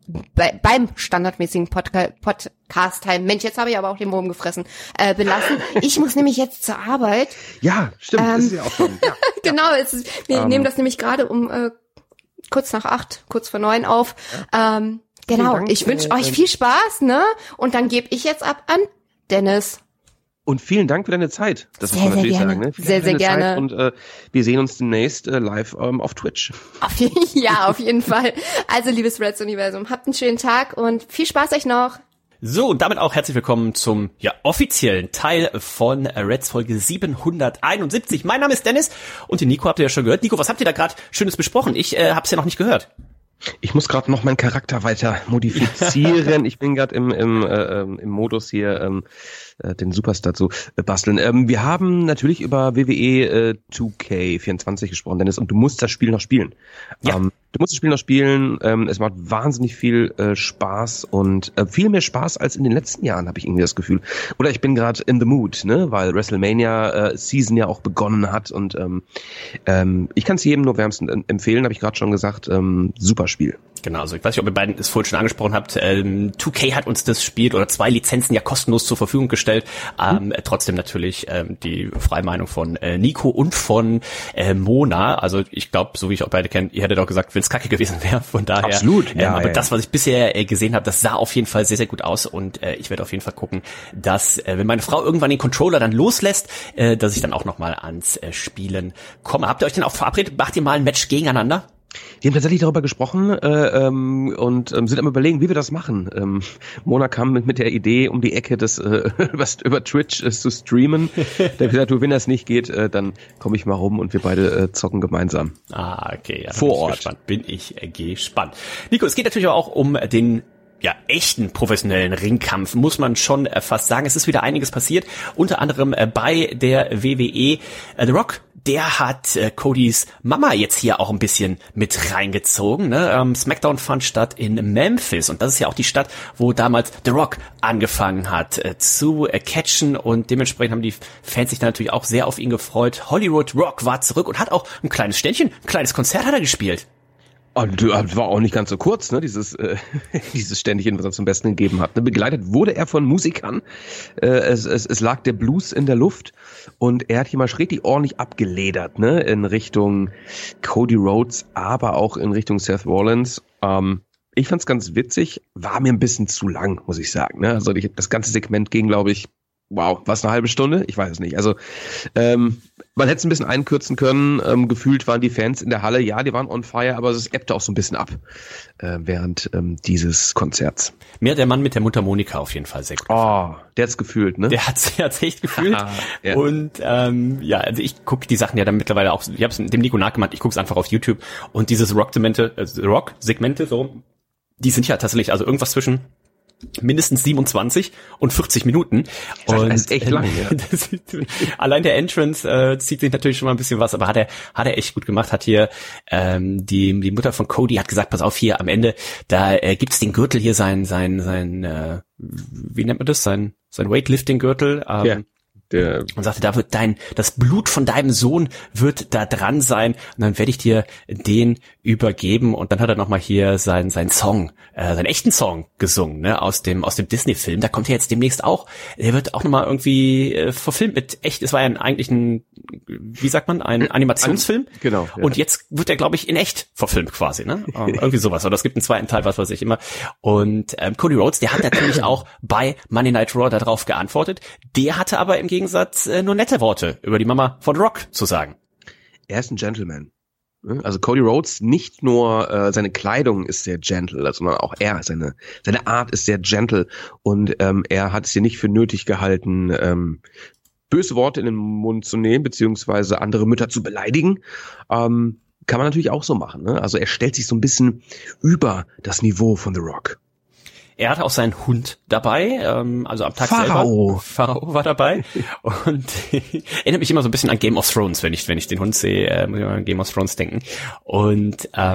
Speaker 7: bei, beim standardmäßigen Podca- Podcast-Time. Mensch, jetzt habe ich aber auch den Wurm gefressen, äh, belassen. Ich muss nämlich jetzt zur Arbeit.
Speaker 8: Ja, stimmt,
Speaker 7: Ähm,
Speaker 8: das ist ja auch schon. Ja.
Speaker 7: Genau, es ist, wir
Speaker 8: Ähm.
Speaker 7: nehmen das nämlich gerade um äh, kurz nach acht, kurz vor neun auf. Ähm, genau,
Speaker 8: Dank,
Speaker 7: ich wünsche
Speaker 8: äh,
Speaker 7: euch viel Spaß, ne? Und dann gebe ich jetzt ab an Dennis.
Speaker 8: Und vielen Dank für deine Zeit. Das
Speaker 7: Sehr,
Speaker 8: muss man
Speaker 7: sehr
Speaker 8: natürlich
Speaker 7: gerne.
Speaker 8: sagen. Ne? Vielen
Speaker 7: Sehr,
Speaker 8: Dank für
Speaker 7: sehr
Speaker 8: deine
Speaker 7: gerne.
Speaker 8: Zeit und äh, wir sehen uns demnächst äh, live ähm, auf Twitch.
Speaker 7: Auf jeden, ja, auf jeden Fall. Also, liebes Reds-Universum, habt einen schönen Tag und viel Spaß euch noch.
Speaker 6: So, und damit auch herzlich willkommen zum ja offiziellen Teil von Reds Folge siebenhunderteinundsiebzig. Mein Name ist Dennis und den Nico habt ihr ja schon gehört. Nico, was habt ihr da gerade Schönes besprochen? Ich äh, hab's ja noch nicht gehört.
Speaker 8: Ich muss gerade noch meinen Charakter weiter modifizieren. Ich bin gerade im, im, äh, im Modus hier, ähm, äh, den Superstar zu äh, basteln. Ähm, wir haben natürlich über W W E äh, zwei K vierundzwanzig gesprochen, Dennis, und du musst das Spiel noch spielen.
Speaker 6: Ja.
Speaker 8: Ähm, du musst das Spiel noch spielen. Ähm, es macht wahnsinnig viel äh, Spaß und äh, viel mehr Spaß als in den letzten Jahren, habe ich irgendwie das Gefühl. Oder ich bin gerade in the mood, ne, weil WrestleMania äh, Season ja auch begonnen hat und ähm, ähm, ich kann es jedem nur wärmstens empfehlen, habe ich gerade schon gesagt. Ähm, super Spiel.
Speaker 6: Genau, also ich weiß nicht, ob ihr beiden es vorhin schon angesprochen habt. Ähm, zwei K hat uns das Spiel oder zwei Lizenzen ja kostenlos zur Verfügung gestellt. Ähm, mhm. Trotzdem natürlich ähm, die Freimeinung von äh, Nico und von äh, Mona. Also ich glaube, so wie ich auch beide kenne, ihr hättet auch gesagt, wenn es kacke gewesen wäre. Von daher.
Speaker 8: Absolut.
Speaker 6: Ähm,
Speaker 8: ja,
Speaker 6: aber
Speaker 8: ja.
Speaker 6: das, was ich bisher äh, gesehen habe, das sah auf jeden Fall sehr, sehr gut aus. Und äh, ich werde auf jeden Fall gucken, dass, äh, wenn meine Frau irgendwann den Controller dann loslässt, äh, dass ich dann auch nochmal ans äh, Spielen komme. Habt ihr euch denn auch verabredet? Macht ihr mal ein Match gegeneinander?
Speaker 8: Wir haben tatsächlich darüber gesprochen äh, ähm, und ähm, sind am Überlegen, wie wir das machen. Ähm, Mona kam mit, mit der Idee um die Ecke, das äh, was über Twitch äh, zu streamen. Der hat gesagt, du, wenn das nicht geht, äh, dann komme ich mal rum und wir beide äh, zocken gemeinsam.
Speaker 6: Ah, okay. Ja,
Speaker 8: Vor
Speaker 6: bin ich
Speaker 8: Ort.
Speaker 6: Gespannt. Bin ich äh, gespannt. Nico, es geht natürlich auch um den ja, echten professionellen Ringkampf, muss man schon äh, fast sagen. Es ist wieder einiges passiert, unter anderem äh, bei der W W E. Äh, The Rock, der hat äh, Codys Mama jetzt hier auch ein bisschen mit reingezogen. Ne? Ähm, SmackDown fand statt in Memphis und das ist ja auch die Stadt, wo damals The Rock angefangen hat äh, zu äh, catchen und dementsprechend haben die Fans sich dann natürlich auch sehr auf ihn gefreut. Hollywood Rock war zurück und hat auch ein kleines Ständchen, ein kleines Konzert hat er gespielt.
Speaker 8: Und das war auch nicht ganz so kurz, ne, dieses äh, dieses Ständchen, was er zum Besten gegeben hat. Ne? Begleitet wurde er von Musikern. Äh, es, es, es lag der Blues in der Luft und er hat hier mal richtig ordentlich abgeledert, ne, in Richtung Cody Rhodes, aber auch in Richtung Seth Rollins. Ähm, ich fand's ganz witzig, war mir ein bisschen zu lang, muss ich sagen. Ne? Also ich, das ganze Segment ging, glaube ich, wow, was eine halbe Stunde? Ich weiß es nicht. Also ähm, man hätte es ein bisschen einkürzen können. Ähm, gefühlt waren die Fans in der Halle, ja, die waren on fire, aber es ebbte auch so ein bisschen ab äh, während ähm, dieses Konzerts.
Speaker 6: Mir hat der Mann mit der Mundharmonika auf jeden Fall sehr gut gefallen.
Speaker 8: Oh, der hat's gefühlt, ne?
Speaker 6: Der hat's, der hat's echt gefühlt.
Speaker 8: Ja.
Speaker 6: Und ähm, ja, also ich gucke die Sachen ja dann mittlerweile auch, ich habe es dem Nico nachgemacht, ich gucke es einfach auf YouTube und dieses Rock-Segmente, äh, Rock-Segmente so, die sind ja tatsächlich, also irgendwas zwischen mindestens siebenundzwanzig und vierzig Minuten.
Speaker 8: Das
Speaker 6: und
Speaker 8: ist echt lang, ja.
Speaker 6: das, allein der Entrance äh, zieht sich natürlich schon mal ein bisschen was, aber hat er hat er echt gut gemacht. Hat hier ähm, die die Mutter von Cody hat gesagt, pass auf, hier am Ende, da äh, gibt's den Gürtel hier, sein sein sein äh, wie nennt man das, sein sein Weightlifting-Gürtel. Ähm,
Speaker 8: Ja. Der
Speaker 6: und sagte, da wird dein, das Blut von deinem Sohn wird da dran sein und dann werde ich dir den übergeben und dann hat er nochmal hier seinen, seinen Song, äh, seinen echten Song gesungen, ne, aus dem, aus dem Disney-Film. Da kommt er jetzt demnächst auch, der wird auch nochmal irgendwie äh, verfilmt mit echt, es war ja ein, eigentlich ein, wie sagt man, ein Animationsfilm.
Speaker 8: An, genau. Ja.
Speaker 6: Und jetzt wird er, glaube ich, in echt verfilmt quasi, ne, irgendwie sowas. Oder es gibt einen zweiten Teil, was weiß ich immer. Und ähm, Cody Rhodes, der hat natürlich auch bei Monday Night Raw darauf geantwortet. Der hatte aber im Gegensatz äh, nur nette Worte über die Mama von Rock zu sagen.
Speaker 8: Er ist ein Gentleman. Also Cody Rhodes, nicht nur äh, seine Kleidung ist sehr gentle, sondern auch er, seine seine Art ist sehr gentle und ähm, er hat es hier nicht für nötig gehalten, ähm, böse Worte in den Mund zu nehmen, beziehungsweise andere Mütter zu beleidigen. Ähm, kann man natürlich auch so machen. Ne? Also er stellt sich so ein bisschen über das Niveau von The Rock.
Speaker 6: Er hatte auch seinen Hund dabei, ähm, also am Tag
Speaker 8: Pharao.
Speaker 6: selber. Pharao war dabei und erinnert mich immer so ein bisschen an Game of Thrones, wenn ich wenn ich den Hund sehe, äh, muss ich mal an Game of Thrones denken. Und ähm,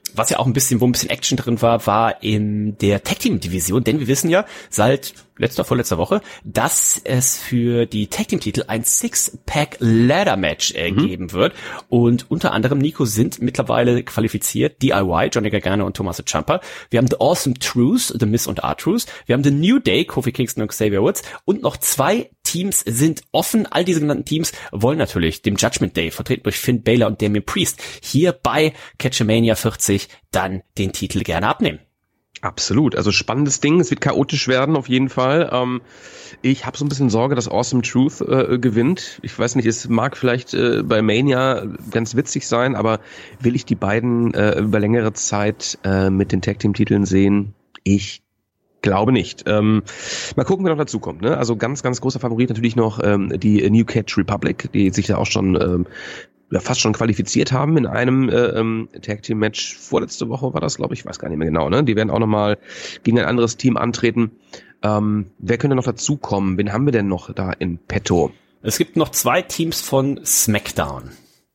Speaker 6: was ja auch ein bisschen, wo ein bisschen Action drin war, war in der Tag-Team-Division, denn wir wissen ja seit letzter, vorletzter Woche, dass es für die Tag-Team-Titel ein Six-Pack-Ladder-Match äh, mhm. geben wird und unter anderem, Nico, sind mittlerweile qualifiziert D I Y, Johnny Gargano und Tommaso Ciampa. Wir haben The Awesome Truth, The Miz und R-Truth. Wir haben The New Day, Kofi Kingston und Xavier Woods und noch zwei Teams sind offen. All diese genannten Teams wollen natürlich dem Judgment Day, vertreten durch Finn Balor und Damian Priest, hier bei Catchamania vierzig dann den Titel gerne abnehmen.
Speaker 8: Absolut, also spannendes Ding, es wird chaotisch werden auf jeden Fall. Ähm, ich habe so ein bisschen Sorge, dass Awesome Truth äh, gewinnt. Ich weiß nicht, es mag vielleicht äh, bei Mania ganz witzig sein, aber will ich die beiden äh, über längere Zeit äh, mit den Tag-Team-Titeln sehen? Ich glaube nicht. Ähm, mal gucken, wer noch dazu kommt. Ne? Also ganz, ganz großer Favorit natürlich noch ähm, die New Catch Republic, die sich da auch schon ähm, ja, fast schon qualifiziert haben in einem äh, ähm, Tag-Team-Match. Vorletzte Woche war das, glaube ich, ich weiß gar nicht mehr genau. Ne? Die werden auch nochmal gegen ein anderes Team antreten. Ähm, wer könnte noch dazukommen? Wen haben wir denn noch da in petto?
Speaker 6: Es gibt noch zwei Teams von SmackDown,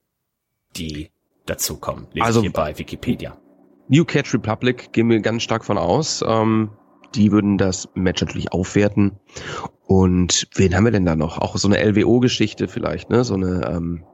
Speaker 6: die dazukommen. Lese
Speaker 8: also
Speaker 6: ich hier bei Wikipedia.
Speaker 8: New Catch Republic gehen wir ganz stark von aus. Ähm, die würden das Match natürlich aufwerten. Und wen haben wir denn da noch? Auch so eine L W O-Geschichte vielleicht, ne? So eine ähm,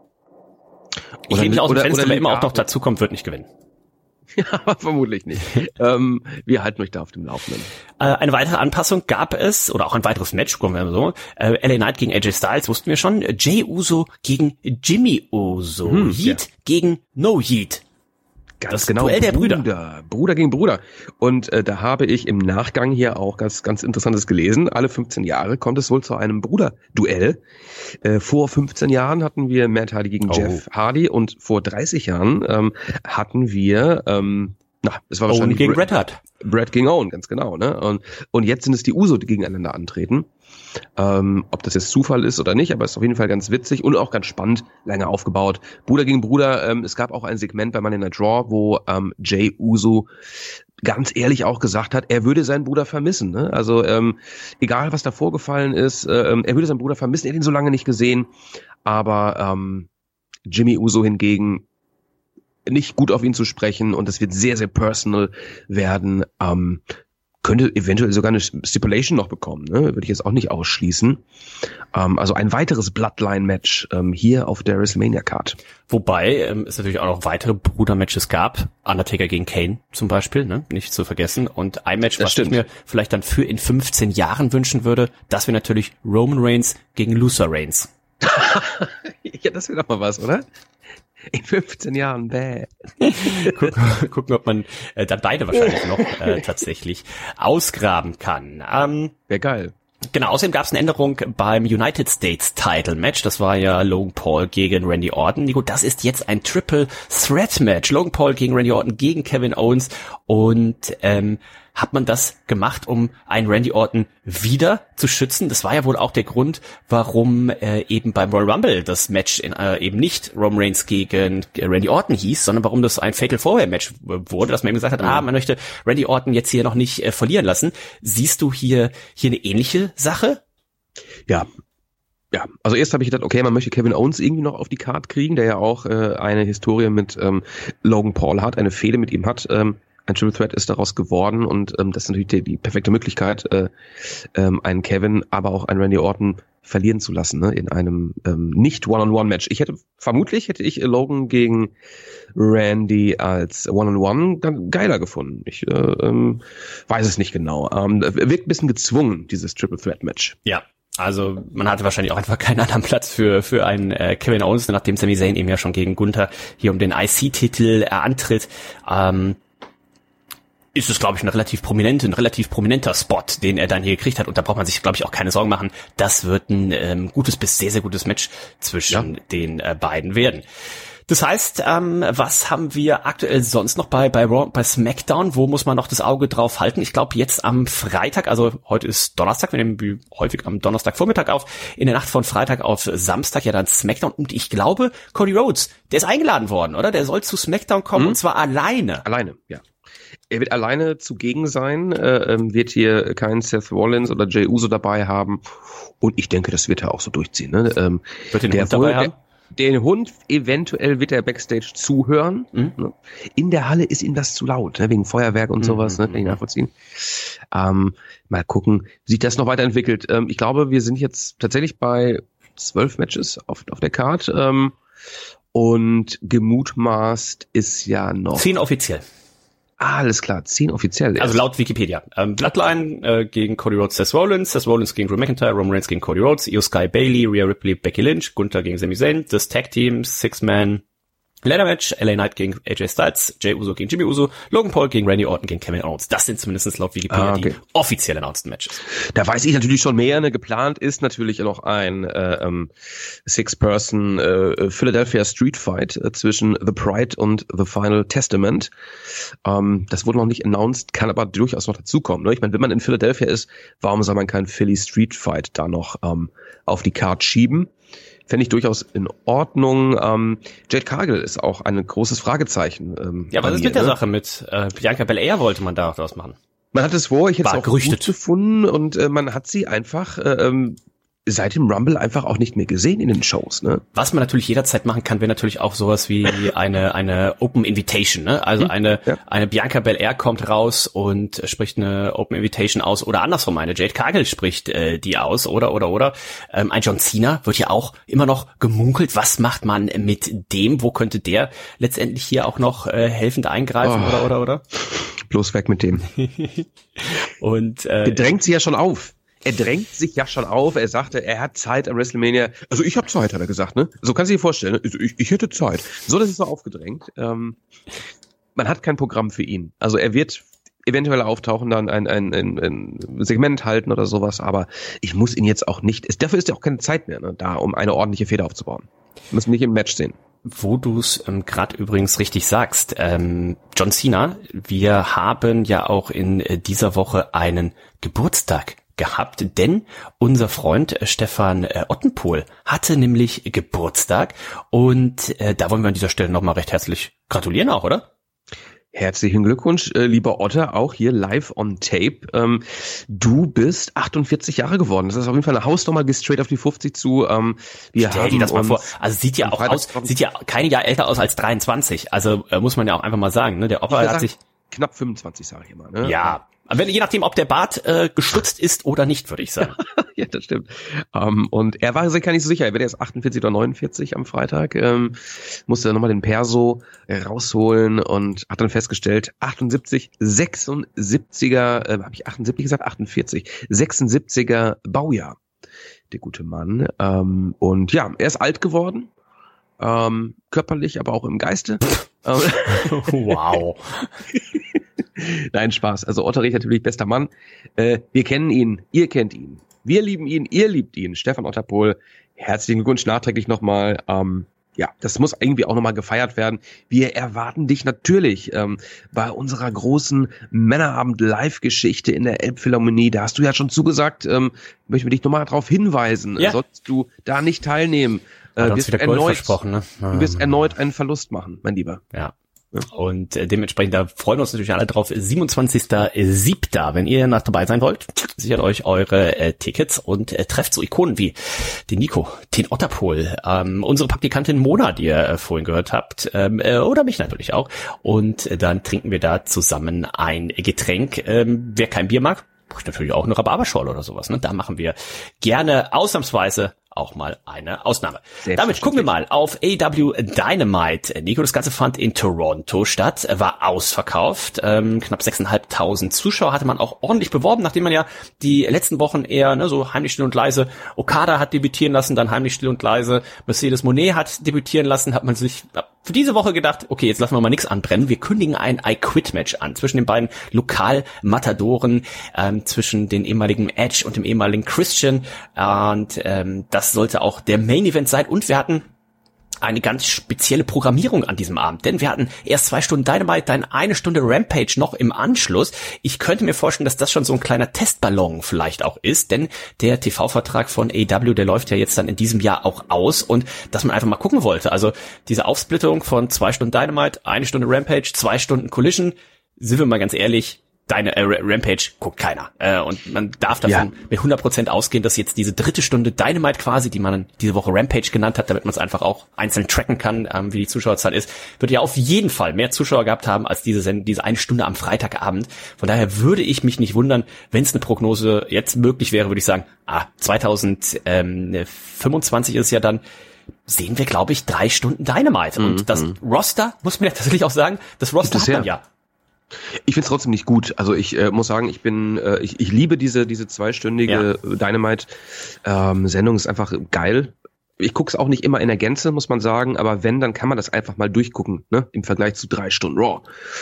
Speaker 6: Ich lehne mich aus dem Fenster, wer immer auch noch dazukommt, wird nicht gewinnen.
Speaker 8: Ja, vermutlich nicht. ähm, wir halten euch da auf dem Laufenden.
Speaker 6: Äh, eine weitere Anpassung gab es, oder auch ein weiteres Match, kommen wir mal so. Äh, L A Knight gegen A J Styles, wussten wir schon. Jey Uso gegen Jimmy Uso.
Speaker 8: Hm,
Speaker 6: Heat ja. gegen No Heat.
Speaker 8: Ganz
Speaker 6: das
Speaker 8: genau,
Speaker 6: Duell der
Speaker 8: Bruder,
Speaker 6: Brüder.
Speaker 8: Bruder gegen Bruder. Und äh, da habe ich im Nachgang hier auch ganz ganz Interessantes gelesen. Alle fünfzehn Jahre kommt es wohl zu einem Bruderduell. Äh, vor fünfzehn Jahren hatten wir Matt Hardy gegen oh. Jeff Hardy und vor dreißig Jahren ähm, hatten wir, ähm, na, es war wahrscheinlich
Speaker 6: Owen gegen Bret Hart.
Speaker 8: Bret gegen Owen, ganz genau. Ne? Und, und jetzt sind es die Uso, die gegeneinander antreten. Ähm, ob das jetzt Zufall ist oder nicht, aber es ist auf jeden Fall ganz witzig und auch ganz spannend, lange aufgebaut. Bruder gegen Bruder, ähm, es gab auch ein Segment bei Money in the Draw, wo ähm, Jey Uso ganz ehrlich auch gesagt hat, er würde seinen Bruder vermissen. Ne? Also ähm, egal, was da vorgefallen ist, äh, er würde seinen Bruder vermissen, er hat ihn so lange nicht gesehen, aber ähm, Jimmy Uso hingegen nicht gut auf ihn zu sprechen und das wird sehr, sehr personal werden. Ähm, könnte eventuell sogar eine Stipulation noch bekommen, ne? Würde ich jetzt auch nicht ausschließen. Ähm, also ein weiteres Bloodline-Match ähm, hier auf der WrestleMania-Card.
Speaker 6: Wobei ähm, es natürlich auch noch weitere Bruder-Matches gab. Undertaker gegen Kane zum Beispiel, ne? Nicht zu vergessen. Und ein Match, was ich mir vielleicht dann für in fünfzehn Jahren wünschen würde, das wäre natürlich Roman Reigns gegen Luther Reigns.
Speaker 8: Ja, das wäre doch mal was, oder? In fünfzehn Jahren, bäh.
Speaker 6: gucken, gucken, ob man äh, dann beide wahrscheinlich noch äh, tatsächlich ausgraben kann. Ähm,
Speaker 8: Wäre geil.
Speaker 6: Genau, außerdem gab es eine Änderung beim United States Title Match. Das war ja Logan Paul gegen Randy Orton. Nico, das ist jetzt ein Triple Threat Match. Logan Paul gegen Randy Orton gegen Kevin Owens. Und ähm, hat man das gemacht, um einen Randy Orton wieder zu schützen? Das war ja wohl auch der Grund, warum äh, eben beim Royal Rumble das Match in, äh, eben nicht Roman Reigns gegen Randy Orton hieß, sondern warum das ein Fatal Four-Way Match wurde, dass man eben gesagt hat, mhm. ah, man möchte Randy Orton jetzt hier noch nicht äh, verlieren lassen. Siehst du hier hier eine ähnliche Sache?
Speaker 8: Ja. Ja, also erst habe ich gedacht, okay, man möchte Kevin Owens irgendwie noch auf die Card kriegen, der ja auch äh, eine Historie mit ähm, Logan Paul hat, eine Fehde mit ihm hat. Ähm, ein Triple Threat ist daraus geworden und ähm, das ist natürlich die, die perfekte Möglichkeit, äh, ähm, einen Kevin, aber auch einen Randy Orton verlieren zu lassen, ne, in einem ähm, nicht One-on-One-Match. Ich hätte, vermutlich hätte ich Logan gegen Randy als One-on-One geiler gefunden. Ich äh, ähm, weiß es nicht genau. Ähm, wirkt ein bisschen gezwungen, dieses Triple Threat Match.
Speaker 6: Ja. Also man hatte wahrscheinlich auch einfach keinen anderen Platz für für einen äh, Kevin Owens, nachdem Sami Zayn eben ja schon gegen Gunther hier um den I C-Titel äh, antritt. Ähm, ist es, glaube ich, ein relativ prominenter, ein relativ prominenter Spot, den er dann hier gekriegt hat. Und da braucht man sich, glaube ich, auch keine Sorgen machen. Das wird ein ähm, gutes bis sehr, sehr gutes Match zwischen ja. den äh, beiden werden. Das heißt, ähm, was haben wir aktuell sonst noch bei bei Raw, bei SmackDown? Wo muss man noch das Auge drauf halten? Ich glaube, jetzt am Freitag, also heute ist Donnerstag, wir nehmen wie häufig am Donnerstagvormittag auf, in der Nacht von Freitag auf Samstag ja dann SmackDown. Und ich glaube, Cody Rhodes, der ist eingeladen worden, oder? Der soll zu SmackDown kommen mhm. und zwar alleine.
Speaker 8: Alleine, ja. Er wird alleine zugegen sein, äh, wird hier keinen Seth Rollins oder Jey Uso dabei haben und ich denke, das wird er auch so durchziehen. Ne? Ähm,
Speaker 6: wird den Hund dabei haben?
Speaker 8: Den Hund, eventuell wird er Backstage zuhören. Mhm. In der Halle ist ihm das zu laut, ne, wegen Feuerwerk und sowas, mhm. ne, kann ich nachvollziehen. Ähm, mal gucken, wie sich das noch weiterentwickelt. Ähm, ich glaube, wir sind jetzt tatsächlich bei zwölf Matches auf, auf der Card. Ähm, und gemutmaßt ist ja noch...
Speaker 6: Zehn offiziell.
Speaker 8: Ah, alles klar, zehn offiziell.
Speaker 6: Also laut Wikipedia. Ähm, Bloodline äh, gegen Cody Rhodes, Seth Rollins, Seth Rollins gegen Drew McIntyre, Roman Reigns gegen Cody Rhodes, Io Sky Bayley, Rhea Ripley, Becky Lynch, Gunther gegen Sami Zayn, das Tag Team, Six-Man Ladder Match, L A Knight gegen A J Styles, Jey Uso gegen Jimmy Uso, Logan Paul gegen Randy Orton gegen Kevin Owens. Das sind zumindest laut Wikipedia ah, okay. die offiziell announced Matches.
Speaker 8: Da weiß ich natürlich schon mehr. Ne? Geplant ist natürlich noch ein äh, ähm, Six-Person äh, Philadelphia Street Fight äh, zwischen The Pride und The Final Testament. Ähm, das wurde noch nicht announced, kann aber durchaus noch dazukommen. Ne? Ich meine, wenn man in Philadelphia ist, warum soll man keinen Philly Street Fight da noch ähm, auf die Card schieben? Fände ich durchaus in Ordnung. Ähm, Jade Cargill ist auch ein großes Fragezeichen. Ähm,
Speaker 6: ja, was ist mit der ne? Sache mit äh, Bianca Belair wollte man da was machen?
Speaker 8: Man hat es vor, ich hätte es auch
Speaker 6: gerüchtet.
Speaker 8: gut gefunden und äh, man hat sie einfach äh, ähm, seit dem Rumble einfach auch nicht mehr gesehen in den Shows, ne?
Speaker 6: Was man natürlich jederzeit machen kann, wäre natürlich auch sowas wie eine eine Open Invitation, ne? Also hm, eine ja. eine Bianca Belair kommt raus und spricht eine Open Invitation aus oder andersrum eine Jade Cargill spricht äh, die aus oder oder oder ähm, ein John Cena wird ja auch immer noch gemunkelt. Was macht man mit dem? Wo könnte der letztendlich hier auch noch äh, helfend eingreifen oh. oder oder oder?
Speaker 8: Bloß weg mit dem.
Speaker 6: und äh,
Speaker 8: der drängt sie ja schon auf. Er drängt sich ja schon auf. Er sagte, er hat Zeit am WrestleMania. Also ich habe Zeit, hat er gesagt, ne? So kannst du dir vorstellen. Ne? Ich, ich hätte Zeit. So, das ist so aufgedrängt. Ähm, man hat kein Programm für ihn. Also er wird eventuell auftauchen, dann ein, ein, ein, ein Segment halten oder sowas. Aber ich muss ihn jetzt auch nicht. Es, dafür ist ja auch keine Zeit mehr, ne? Da, um eine ordentliche Feder aufzubauen. Wir müssen nicht im Match sehen.
Speaker 6: Wo du es ähm, gerade übrigens richtig sagst, ähm, John Cena, wir haben ja auch in äh, dieser Woche einen Geburtstag gehabt, denn unser Freund äh, Stefan äh, Ottenpohl hatte nämlich Geburtstag und äh, da wollen wir an dieser Stelle nochmal recht herzlich gratulieren auch, oder?
Speaker 8: Herzlichen Glückwunsch, äh, lieber Otter, auch hier live on tape. Ähm, du bist achtundvierzig Jahre geworden. Das ist auf jeden Fall eine Hausnummer, gehst straight auf die fünfzig zu. Ähm, wir
Speaker 6: Stell dir das mal vor. Also sieht ja auch aus, sieht ja kein Jahr älter aus als dreiundzwanzig. Also äh, muss man ja auch einfach mal sagen, ne? Der Opa hat sich
Speaker 8: knapp fünfundzwanzig, sage ich immer. Ne?
Speaker 6: Ja. Aber je nachdem, ob der Bart äh, gestutzt ist oder nicht, würde ich sagen.
Speaker 8: Ja, das stimmt. Um, und er war sich gar nicht so sicher. Er wird jetzt achtundvierzig oder neunundvierzig am Freitag. Ähm, musste nochmal den Perso rausholen und hat dann festgestellt, achtundsiebzig, sechsundsiebziger, äh, habe ich achtundsiebzig gesagt? achtundvierzig, sechsundsiebziger Baujahr. Der gute Mann. Ähm, und ja, er ist alt geworden. Ähm, körperlich, aber auch im Geiste.
Speaker 6: Wow.
Speaker 8: Nein, Spaß. Also Otto Riecht natürlich bester Mann. Äh, wir kennen ihn, ihr kennt ihn. Wir lieben ihn, ihr liebt ihn. Stefan Otterpohl, herzlichen Glückwunsch nachträglich nochmal. Ähm, ja, das muss irgendwie auch nochmal gefeiert werden. Wir erwarten dich natürlich ähm, bei unserer großen Männerabend-Live-Geschichte in der Elbphilharmonie. Da hast du ja schon zugesagt, ähm, möchten wir dich nochmal darauf hinweisen.
Speaker 6: Ja.
Speaker 8: Solltest du da nicht teilnehmen, äh, wirst du, erneut, ne? du wirst erneut einen Verlust machen, mein Lieber.
Speaker 6: Ja. Und äh, dementsprechend, da freuen wir uns natürlich alle drauf, siebenundzwanzigster siebter Wenn ihr nach dabei sein wollt, sichert euch eure äh, Tickets und äh, trefft so Ikonen wie den Nico, den Otterpohl, ähm, unsere Praktikantin Mona, die ihr äh, vorhin gehört habt, ähm, äh, oder mich natürlich auch. Und äh, dann trinken wir da zusammen ein Getränk. Ähm, wer kein Bier mag, braucht natürlich auch eine Rhabarberschorle oder sowas. Ne? Da machen wir gerne ausnahmsweise auch mal eine Ausnahme. Damit gucken wir mal auf A E W Dynamite. Nico, das Ganze fand in Toronto statt, war ausverkauft. Ähm, knapp sechstausendfünfhundert Zuschauer hatte man auch ordentlich beworben, nachdem man ja die letzten Wochen eher ne, so heimlich still und leise Okada hat debütieren lassen, dann heimlich still und leise Mercedes Moné hat debütieren lassen, hat man sich für diese Woche gedacht, okay, jetzt lassen wir mal nichts anbrennen. Wir kündigen ein I-Quit-Match an zwischen den beiden Lokal-Matadoren, ähm, zwischen den ehemaligen Edge und dem ehemaligen Christian. Und ähm, das sollte auch der Main-Event sein. Und wir hatten eine ganz spezielle Programmierung an diesem Abend, denn wir hatten erst zwei Stunden Dynamite, dann eine Stunde Rampage noch im Anschluss. Ich könnte mir vorstellen, dass das schon so ein kleiner Testballon vielleicht auch ist, denn der T V-Vertrag von A E W, der läuft ja jetzt dann in diesem Jahr auch aus und dass man einfach mal gucken wollte. Also diese Aufsplittung von zwei Stunden Dynamite, eine Stunde Rampage, zwei Stunden Collision, sind wir mal ganz ehrlich, deine äh, Rampage guckt keiner. Äh, und man darf davon ja. mit hundert Prozent ausgehen, dass jetzt diese dritte Stunde Dynamite quasi, die man diese Woche Rampage genannt hat, damit man es einfach auch einzeln tracken kann, ähm, wie die Zuschauerzahl ist, wird ja auf jeden Fall mehr Zuschauer gehabt haben als diese Send- diese eine Stunde am Freitagabend. Von daher würde ich mich nicht wundern, wenn es eine Prognose jetzt möglich wäre, würde ich sagen, ah, zwanzig fünfundzwanzig ist ja dann, sehen wir, glaube ich, drei Stunden Dynamite. Und mhm. das Roster, muss man ja tatsächlich auch sagen, das Roster hat man ja.
Speaker 8: Ich find's trotzdem nicht gut. Also ich äh, muss sagen, ich bin, äh, ich, ich liebe diese diese zweistündige ja. Dynamite-Sendung. Ähm, ist einfach geil. Ich gucke es auch nicht immer in der Gänze, muss man sagen, aber wenn, dann kann man das einfach mal durchgucken, ne? Im Vergleich zu drei Stunden Raw.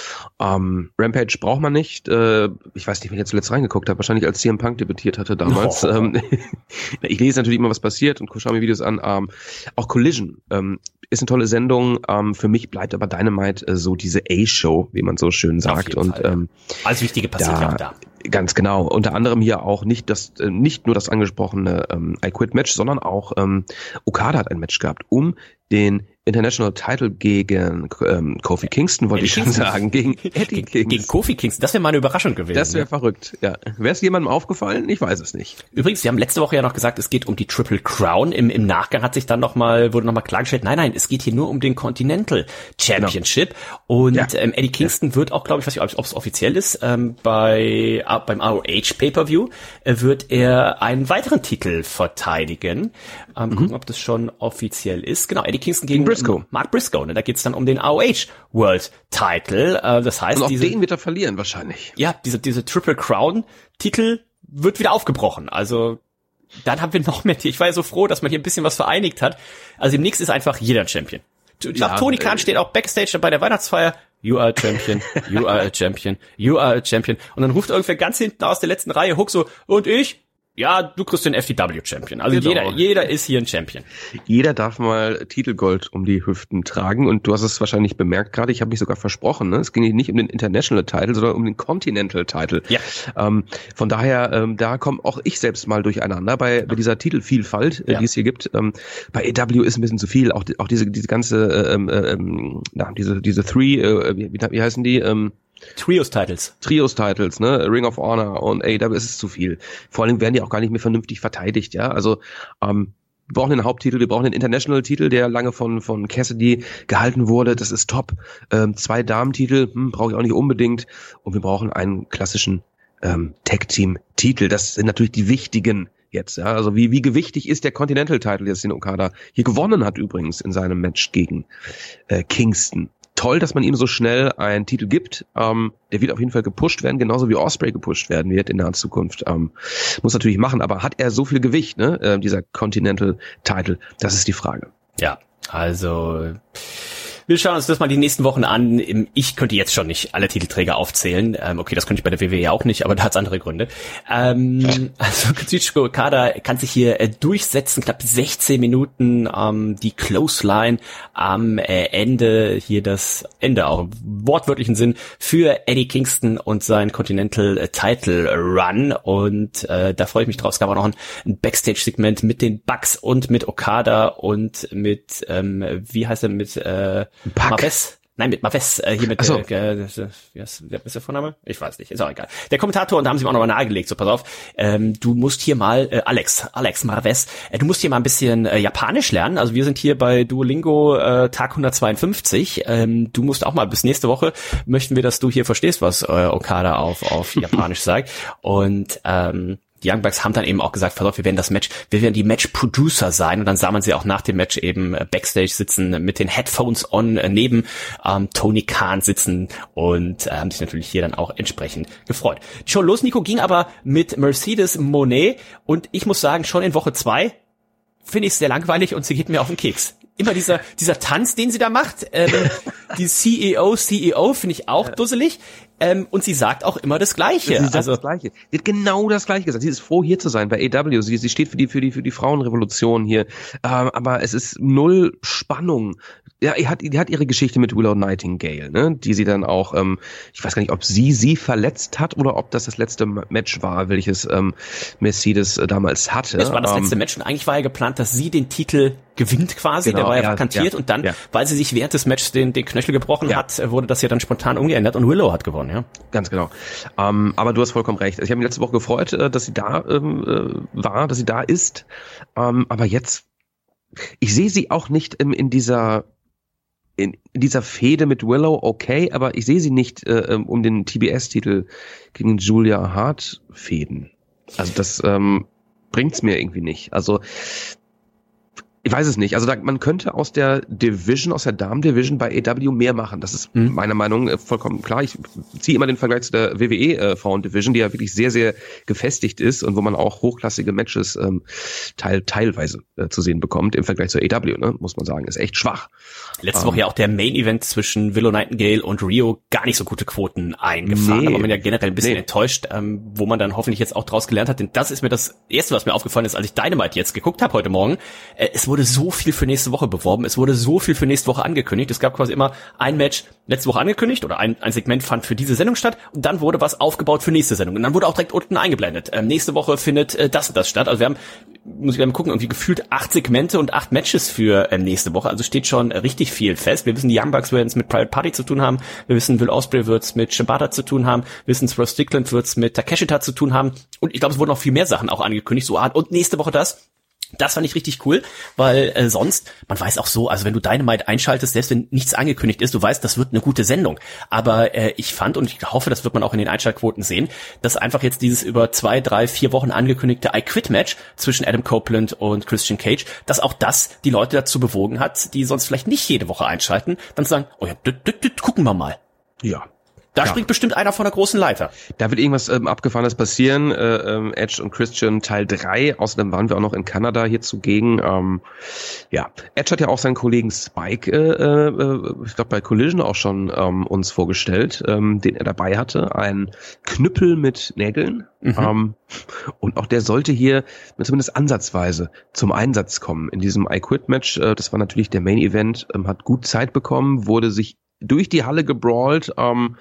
Speaker 8: Ähm, Rampage braucht man nicht. Äh, ich weiß nicht, wenn ich jetzt zuletzt reingeguckt habe, wahrscheinlich als C M Punk debütiert hatte damals. Oh. Ähm, ich lese natürlich immer, was passiert und schaue mir Videos an. Ähm, auch Collision ähm, ist eine tolle Sendung. Ähm, für mich bleibt aber Dynamite äh, so diese A-Show, wie man so schön sagt. Und Fall, ähm,
Speaker 6: alles Wichtige passiert ja auch da.
Speaker 8: Ganz genau. Unter anderem hier auch nicht das, äh, nicht nur das angesprochene ähm, I Quit Match, sondern auch ähm, Okada hat ein Match gehabt um den International Title gegen ähm, Kofi Kingston, wollte Eddie ich schon Kingston. sagen, gegen Eddie Kingston.
Speaker 6: Gegen Kofi Kingston, das wäre mal eine Überraschung gewesen.
Speaker 8: Das wäre ne? verrückt, ja. Wäre es jemandem aufgefallen? Ich weiß es nicht.
Speaker 6: Übrigens, Sie haben letzte Woche ja noch gesagt, es geht um die Triple Crown. Im, im Nachgang hat sich dann noch mal, wurde noch mal klargestellt, nein, nein, es geht hier nur um den Continental Championship. Genau. Und ja. ähm, Eddie Kingston ja. wird auch, glaube ich, weiß nicht, ob es offiziell ist, ähm, bei äh, beim R O H Pay-Per-View äh, wird er einen weiteren Titel verteidigen. Ähm, mhm. Gucken, ob das schon offiziell ist. Genau, Eddie Kingston gegen
Speaker 8: Briscoe.
Speaker 6: Mark Briscoe. Ne? Da geht's dann um den R O H World Title. Äh, das heißt,
Speaker 8: und auch
Speaker 6: diese,
Speaker 8: den wird er verlieren wahrscheinlich.
Speaker 6: Ja, diese diese Triple Crown Titel wird wieder aufgebrochen. Also dann haben wir noch mehr. Ich war ja so froh, dass man hier ein bisschen was vereinigt hat. Also im nächsten ist einfach jeder Champion. Ich glaube, ja, Tony Khan äh, steht auch Backstage bei der Weihnachtsfeier. You are a champion, you are a champion, you are a champion. Und dann ruft irgendwer ganz hinten aus der letzten Reihe Hook so, und ich? Ja, du kriegst den F T W-Champion. Also genau. jeder jeder ist hier ein Champion.
Speaker 8: Jeder darf mal Titelgold um die Hüften tragen. Und du hast es wahrscheinlich bemerkt gerade, ich habe mich sogar versprochen, ne? Es ging nicht um den International Title, sondern um den Continental Title.
Speaker 6: Ja.
Speaker 8: Ähm, von daher, ähm, da komme auch ich selbst mal durcheinander bei, bei dieser Titelvielfalt, äh, ja. die es hier gibt. Ähm, bei A E W ist ein bisschen zu viel. Auch, auch diese diese ganze, ähm, ähm, na, diese diese Three, äh, wie, wie heißen die? Ähm,
Speaker 6: Trios-Titles.
Speaker 8: Trios-Titles, ne? Ring of Honor und A E W, ist es zu viel. Vor allem werden die auch gar nicht mehr vernünftig verteidigt, ja. Also, ähm, wir brauchen den Haupttitel, wir brauchen den International-Titel, der lange von von Cassidy gehalten wurde. Das ist top. Ähm, zwei Damentitel, hm, brauche ich auch nicht unbedingt. Und wir brauchen einen klassischen ähm, Tag-Team-Titel. Das sind natürlich die wichtigen jetzt, ja. Also wie wie gewichtig ist der Continental-Titel jetzt, den Okada hier gewonnen hat übrigens in seinem Match gegen äh, Kingston. Toll, dass man ihm so schnell einen Titel gibt. Ähm, der wird auf jeden Fall gepusht werden, genauso wie Ospreay gepusht werden wird in naher Zukunft. Ähm, muss natürlich machen, aber hat er so viel Gewicht, ne? Äh, dieser Continental Title? Das ist die Frage.
Speaker 6: Ja, also wir schauen uns das mal die nächsten Wochen an. Ich könnte jetzt schon nicht alle Titelträger aufzählen. Ähm, okay, das könnte ich bei der W W E auch nicht, aber da hat es andere Gründe. Ähm, also Kazuchika Okada kann sich hier äh, durchsetzen, knapp sechzehn Minuten. Ähm, die Clothesline am äh, Ende, hier das Ende auch im wortwörtlichen Sinn, für Eddie Kingston und sein Continental äh, Title Run. Und äh, da freue ich mich drauf. Es gab auch noch ein, ein Backstage-Segment mit den Bucks und mit Okada und mit, ähm, wie heißt er, mit äh, Marves. Nein, mit Marves, äh, hier mit,
Speaker 8: so.
Speaker 6: äh, äh, wie heißt, wie ist der Vorname? Ich weiß nicht, ist auch egal. Der Kommentator, und da haben sie mir auch nochmal nahegelegt, so pass auf, ähm, du musst hier mal, äh, Alex, Alex Marves, äh, du musst hier mal ein bisschen äh, Japanisch lernen, also wir sind hier bei Duolingo äh, Tag hundertzweiundfünfzig, ähm, du musst auch mal, bis nächste Woche möchten wir, dass du hier verstehst, was äh, Okada auf, auf Japanisch sagt, und ähm, die Young Bucks haben dann eben auch gesagt, pass auf, wir werden das Match, wir werden die Match-Producer sein, und dann sah man sie auch nach dem Match eben äh, Backstage sitzen mit den Headphones on, äh, neben ähm, Tony Khan sitzen, und äh, haben sich natürlich hier dann auch entsprechend gefreut. Die Show los, Nico, ging aber mit Mercedes Moné, und ich muss sagen, schon in Woche zwei finde ich es sehr langweilig und sie geht mir auf den Keks. Immer dieser dieser Tanz, den sie da macht, ähm, die C E O, C E O finde ich auch dusselig. Ähm, und sie sagt auch immer das Gleiche.
Speaker 8: Sie sagt
Speaker 6: also
Speaker 8: das Gleiche. Sie hat genau das Gleiche gesagt. Sie ist froh, hier zu sein bei A E W. Sie, sie steht für die für die für die Frauenrevolution hier. Ähm, aber es ist null Spannung. Ja, die hat, die hat ihre Geschichte mit Willow Nightingale, ne, die sie dann auch, ähm, ich weiß gar nicht, ob sie sie verletzt hat oder ob das das letzte Match war, welches ähm, Mercedes äh, damals hatte.
Speaker 6: Es war das letzte
Speaker 8: ähm,
Speaker 6: Match, und eigentlich war ja geplant, dass sie den Titel gewinnt quasi, genau, der war ja, ja vakantiert, ja, und dann, ja. weil sie sich während des Matches den, den Knöchel gebrochen
Speaker 8: ja.
Speaker 6: hat, wurde das ja dann spontan umgeändert und Willow hat gewonnen. verloren, ja.
Speaker 8: Ganz genau. Ähm, aber du hast vollkommen recht. Ich habe mich letzte Woche gefreut, äh, dass sie da ähm, äh, war, dass sie da ist. Ähm, aber jetzt, ich sehe sie auch nicht in, in dieser in, in dieser Fehde mit Willow, okay, aber ich sehe sie nicht äh, um den T B S-Titel gegen Julia Hart fäden. Also das ähm, bringt's mir irgendwie nicht. Also ich weiß es nicht. Also da, man könnte aus der Division, aus der Damen-Division bei A E W mehr machen. Das ist mhm. meiner Meinung nach vollkommen klar. Ich ziehe immer den Vergleich zu der W W E-Frauen-Division, die ja wirklich sehr, sehr gefestigt ist und wo man auch hochklassige Matches ähm, teil, teilweise äh, zu sehen bekommt. Im Vergleich zur A E W, ne, muss man sagen, ist echt schwach.
Speaker 6: Letzte
Speaker 8: ähm,
Speaker 6: Woche ja auch der Main-Event zwischen Willow Nightingale und Rio gar nicht so gute Quoten eingefahren. Nee, da war man ja generell ein bisschen nee. enttäuscht, ähm, wo man dann hoffentlich jetzt auch draus gelernt hat. Denn das ist mir das Erste, was mir aufgefallen ist, als ich Dynamite jetzt geguckt habe heute Morgen. Äh, es wurde so viel für nächste Woche beworben. Es wurde so viel für nächste Woche angekündigt. Es gab quasi immer ein Match letzte Woche angekündigt oder ein, ein Segment fand für diese Sendung statt und dann wurde was aufgebaut für nächste Sendung. Und dann wurde auch direkt unten eingeblendet. Ähm, nächste Woche findet äh, das und das statt. Also wir haben, muss ich mal gucken, irgendwie gefühlt acht Segmente und acht Matches für ähm, nächste Woche. Also steht schon äh, richtig viel fest. Wir wissen, die Young Bucks werden es mit Private Party zu tun haben. Wir wissen, Will Ospreay wird es mit Shibata zu tun haben. Wir wissen, Swerve Strickland wird es mit Takeshita zu tun haben. Und ich glaube, es wurden noch viel mehr Sachen auch angekündigt. So, und nächste Woche das. Das fand ich richtig cool, weil äh, sonst, man weiß auch so, also wenn du Dynamite einschaltest, selbst wenn nichts angekündigt ist, du weißt, das wird eine gute Sendung. Aber äh, ich fand, und ich hoffe, das wird man auch in den Einschaltquoten sehen, dass einfach jetzt dieses über zwei, drei, vier Wochen angekündigte I Quit Match zwischen Adam Copeland und Christian Cage, dass auch das die Leute dazu bewogen hat, die sonst vielleicht nicht jede Woche einschalten, dann zu sagen, oh ja, d- d- d- gucken wir mal.
Speaker 8: Ja.
Speaker 6: Da
Speaker 8: ja.
Speaker 6: springt bestimmt einer von der großen Leiter.
Speaker 8: Da wird irgendwas ähm, Abgefahrenes passieren. Äh, ähm, Edge und Christian Teil drei. Außerdem waren wir auch noch in Kanada hier zugegen. Ähm, ja, Edge hat ja auch seinen Kollegen Spike, äh, äh, ich glaube bei Collision auch schon ähm, uns vorgestellt, ähm, den er dabei hatte. Ein Knüppel mit Nägeln. Mhm. Ähm, und auch der sollte hier zumindest ansatzweise zum Einsatz kommen in diesem I Quit Match. Äh, das war natürlich der Main Event. Ähm, hat gut Zeit bekommen, wurde sich durch die Halle gebrawlt, ähm,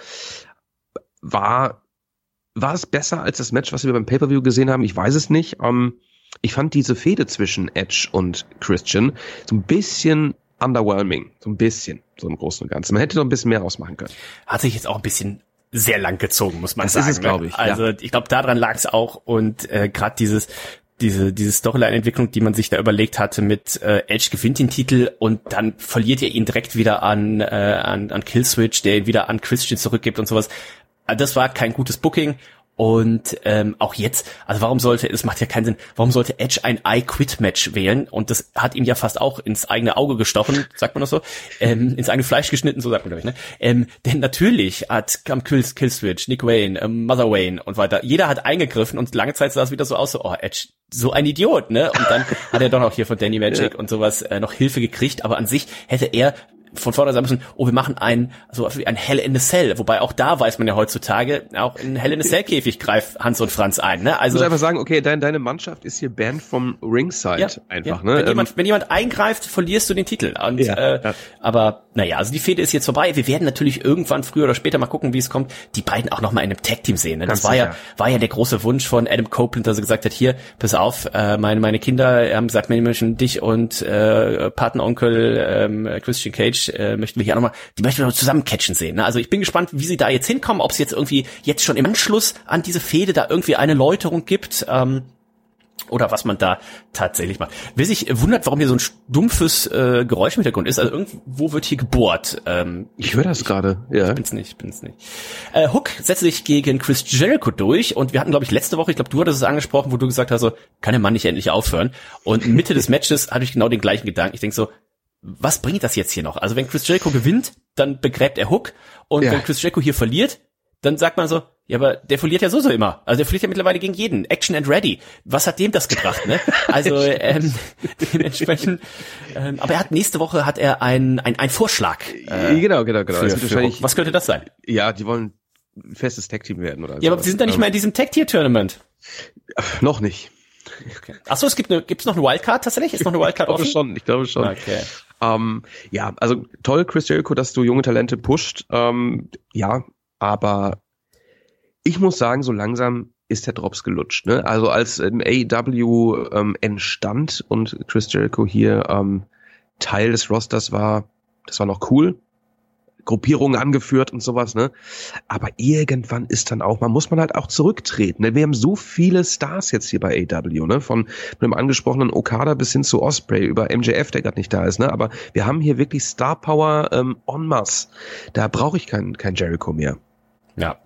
Speaker 8: war war es besser als das Match, was wir beim Pay-Per-View gesehen haben? Ich weiß es nicht. Ähm, ich fand diese Fehde zwischen Edge und Christian so ein bisschen underwhelming, so ein bisschen, so im Großen und Ganzen. Man hätte noch ein bisschen mehr rausmachen können.
Speaker 6: Hat sich jetzt auch ein bisschen sehr lang gezogen, muss man
Speaker 8: das
Speaker 6: sagen.
Speaker 8: Das ist es, glaube ich.
Speaker 6: Also
Speaker 8: ja.
Speaker 6: ich glaube, daran lag es auch und äh, gerade dieses diese diese Storyline-Entwicklung, die man sich da überlegt hatte mit äh, Edge gewinnt den Titel und dann verliert er ihn direkt wieder an äh, an an Killswitch, der ihn wieder an Christian zurückgibt und sowas. Also das war kein gutes Booking. Und ähm, auch jetzt, also warum sollte, es macht ja keinen Sinn, warum sollte Edge ein I-Quit-Match wählen? Und das hat ihm ja fast auch ins eigene Auge gestochen, sagt man das so, ähm, ins eigene Fleisch geschnitten, so sagt man, glaube ich, ne? Ähm, denn natürlich hat kam Kill, Killswitch, Nick Wayne, ähm, Mother Wayne und weiter, jeder hat eingegriffen und lange Zeit sah es wieder so aus, so, oh, Edge, so ein Idiot, ne? Und dann hat er doch noch hier von Danny Magic ja. und sowas äh, noch Hilfe gekriegt, aber an sich hätte er von vorne sagen müssen, oh, wir machen ein, so ein Hell in a Cell, wobei auch da weiß man ja heutzutage, auch in Hell in a Cell Käfig greift Hans und Franz ein, ne? Also.
Speaker 8: Du musst einfach sagen, okay, dein, deine Mannschaft ist hier banned vom Ringside
Speaker 6: ja,
Speaker 8: einfach,
Speaker 6: ja.
Speaker 8: ne?
Speaker 6: Wenn jemand, wenn jemand eingreift, verlierst du den Titel. Und,
Speaker 8: ja,
Speaker 6: äh,
Speaker 8: ja.
Speaker 6: aber, naja, also die Fehde ist jetzt vorbei. Wir werden natürlich irgendwann früher oder später mal gucken, wie es kommt, die beiden auch nochmal in einem Tag-Team sehen, ne? Das
Speaker 8: Ganz
Speaker 6: war
Speaker 8: sicher.
Speaker 6: ja, war ja der große Wunsch von Adam Copeland, dass er gesagt hat, hier, pass auf, äh, meine, meine Kinder haben gesagt, Menschen, dich und, äh, Patenonkel, ähm, Christian Cage, äh, möchten wir hier auch nochmal die möchten wir noch zusammen catchen sehen. Ne? Also ich bin gespannt, wie sie da jetzt hinkommen, ob es jetzt irgendwie jetzt schon im Anschluss an diese Fehde da irgendwie eine Läuterung gibt ähm, oder was man da tatsächlich macht. Wer sich wundert, warum hier so ein dumpfes äh, Geräusch im Hintergrund ist, also irgendwo wird hier gebohrt. Ähm,
Speaker 8: ich höre das gerade. Ja.
Speaker 6: Ich bin's nicht, ich bin's nicht. Äh, Hook setzt sich gegen Chris Jericho durch und wir hatten, glaube ich, letzte Woche, ich glaube, du hattest es angesprochen, wo du gesagt hast, so, kann der Mann nicht endlich aufhören? Und Mitte des Matches hatte ich genau den gleichen Gedanken. Ich denke so, was bringt das jetzt hier noch? Also wenn Chris Jericho gewinnt, dann begräbt er Hook. Und ja. wenn Chris Jericho hier verliert, dann sagt man so, ja, aber der verliert ja so so immer. Also der verliert ja mittlerweile gegen jeden. Action and ready. Was hat dem das gebracht, ne? Also ähm, dementsprechend. Ähm, aber er hat nächste Woche hat er ein ein, ein Vorschlag. Äh,
Speaker 8: genau, genau, genau.
Speaker 6: Für, für Hook. Was könnte das sein?
Speaker 8: Ja, die wollen ein festes Tag-Team werden oder so.
Speaker 6: Ja, aber sie sind da nicht mehr in diesem Tag-Tier-Tournament.
Speaker 8: Noch nicht.
Speaker 6: Okay. Ach so, es gibt eine, gibt's noch eine Wildcard tatsächlich? Ist noch eine Wildcard offen?
Speaker 8: Ich glaube schon, ich glaube schon.
Speaker 6: Okay.
Speaker 8: Ähm, ja, also toll, Chris Jericho, dass du junge Talente pusht. Ähm, ja, aber ich muss sagen, so langsam ist der Drops gelutscht. Ne? Also als ähm, A E W ähm, entstand und Chris Jericho hier ähm, Teil des Rosters war, das war noch cool. Gruppierungen angeführt und sowas, ne? Aber irgendwann ist dann auch, man muss man halt auch zurücktreten. Ne? Wir haben so viele Stars jetzt hier bei A E W, ne? Von, von dem angesprochenen Okada bis hin zu Ospreay, über M J F, der gerade nicht da ist, ne? Aber wir haben hier wirklich Star Power ähm, en masse. Da brauche ich kein, kein Jericho mehr.
Speaker 6: Ja.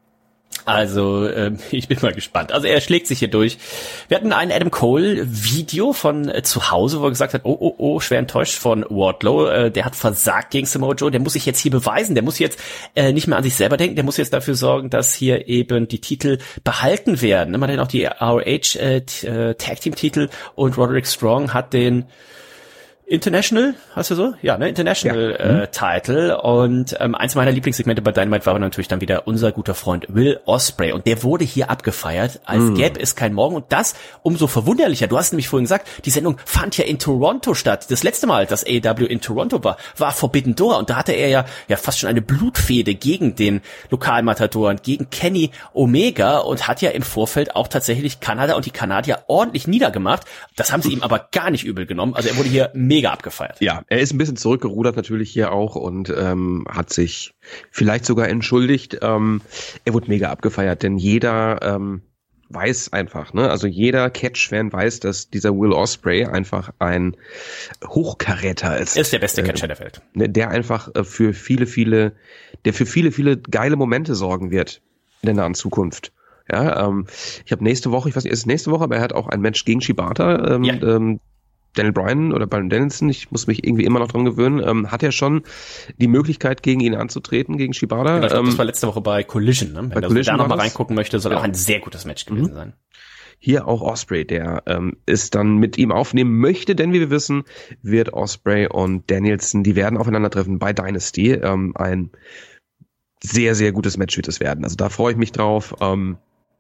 Speaker 6: Also, ähm, ich bin mal gespannt. Also er schlägt sich hier durch. Wir hatten ein Adam Cole-Video von äh, zu Hause, wo er gesagt hat, oh, oh, oh, schwer enttäuscht von Wardlow. Äh, der hat versagt gegen Samoa Joe. Der muss sich jetzt hier beweisen. Der muss jetzt äh, nicht mehr an sich selber denken. Der muss jetzt dafür sorgen, dass hier eben die Titel behalten werden. Man hat dann auch die R O H äh, Tag Team Titel und Roderick Strong hat den International, hast du so? Ja, ne, International ja. äh, Title. Und ähm, eins meiner Lieblingssegmente bei Dynamite war natürlich dann wieder unser guter Freund Will Ospreay. Und der wurde hier abgefeiert, als mm. gäbe es kein Morgen. Und das umso verwunderlicher. Du hast nämlich vorhin gesagt, die Sendung fand ja in Toronto statt. Das letzte Mal, dass A E W in Toronto war, war Forbidden Door. Und da hatte er ja ja fast schon eine Blutfehde gegen den Lokalmatadoren, gegen Kenny Omega und hat ja im Vorfeld auch tatsächlich Kanada und die Kanadier ordentlich niedergemacht. Das haben sie ihm aber gar nicht übel genommen. Also er wurde hier mega abgefeiert.
Speaker 8: Ja, er ist ein bisschen zurückgerudert natürlich hier auch und ähm, hat sich vielleicht sogar entschuldigt. Ähm, er wurde mega abgefeiert, denn jeder ähm, weiß einfach, ne, also jeder Catch-Fan weiß, dass dieser Will Ospreay einfach ein Hochkaräter ist.
Speaker 6: Er ist der beste Catcher äh, der Welt.
Speaker 8: Der einfach äh, für viele, viele, der für viele, viele geile Momente sorgen wird in der nahen Zukunft. Ja, ähm, ich habe nächste Woche, ich weiß nicht, ist es nächste Woche, aber er hat auch ein Match gegen Shibata. Ähm, ja. ähm, Daniel Bryan oder Bryan Danielson, ich muss mich irgendwie immer noch dran gewöhnen, ähm, hat ja schon die Möglichkeit, gegen ihn anzutreten, gegen Shibata.
Speaker 6: Genau, ich glaub,
Speaker 8: ähm,
Speaker 6: das war letzte Woche bei Collision, ne? Wenn
Speaker 8: bei
Speaker 6: du
Speaker 8: Collision
Speaker 6: da nochmal reingucken möchtest, soll ja. auch ein sehr gutes Match gewesen mhm. sein.
Speaker 8: Hier auch Ospreay, der ähm, es dann mit ihm aufnehmen möchte, denn wie wir wissen, wird Ospreay und Danielson, die werden aufeinandertreffen bei Dynasty. Ähm, ein sehr, sehr gutes Match wird es werden. Also da freue ich mich drauf. Ähm,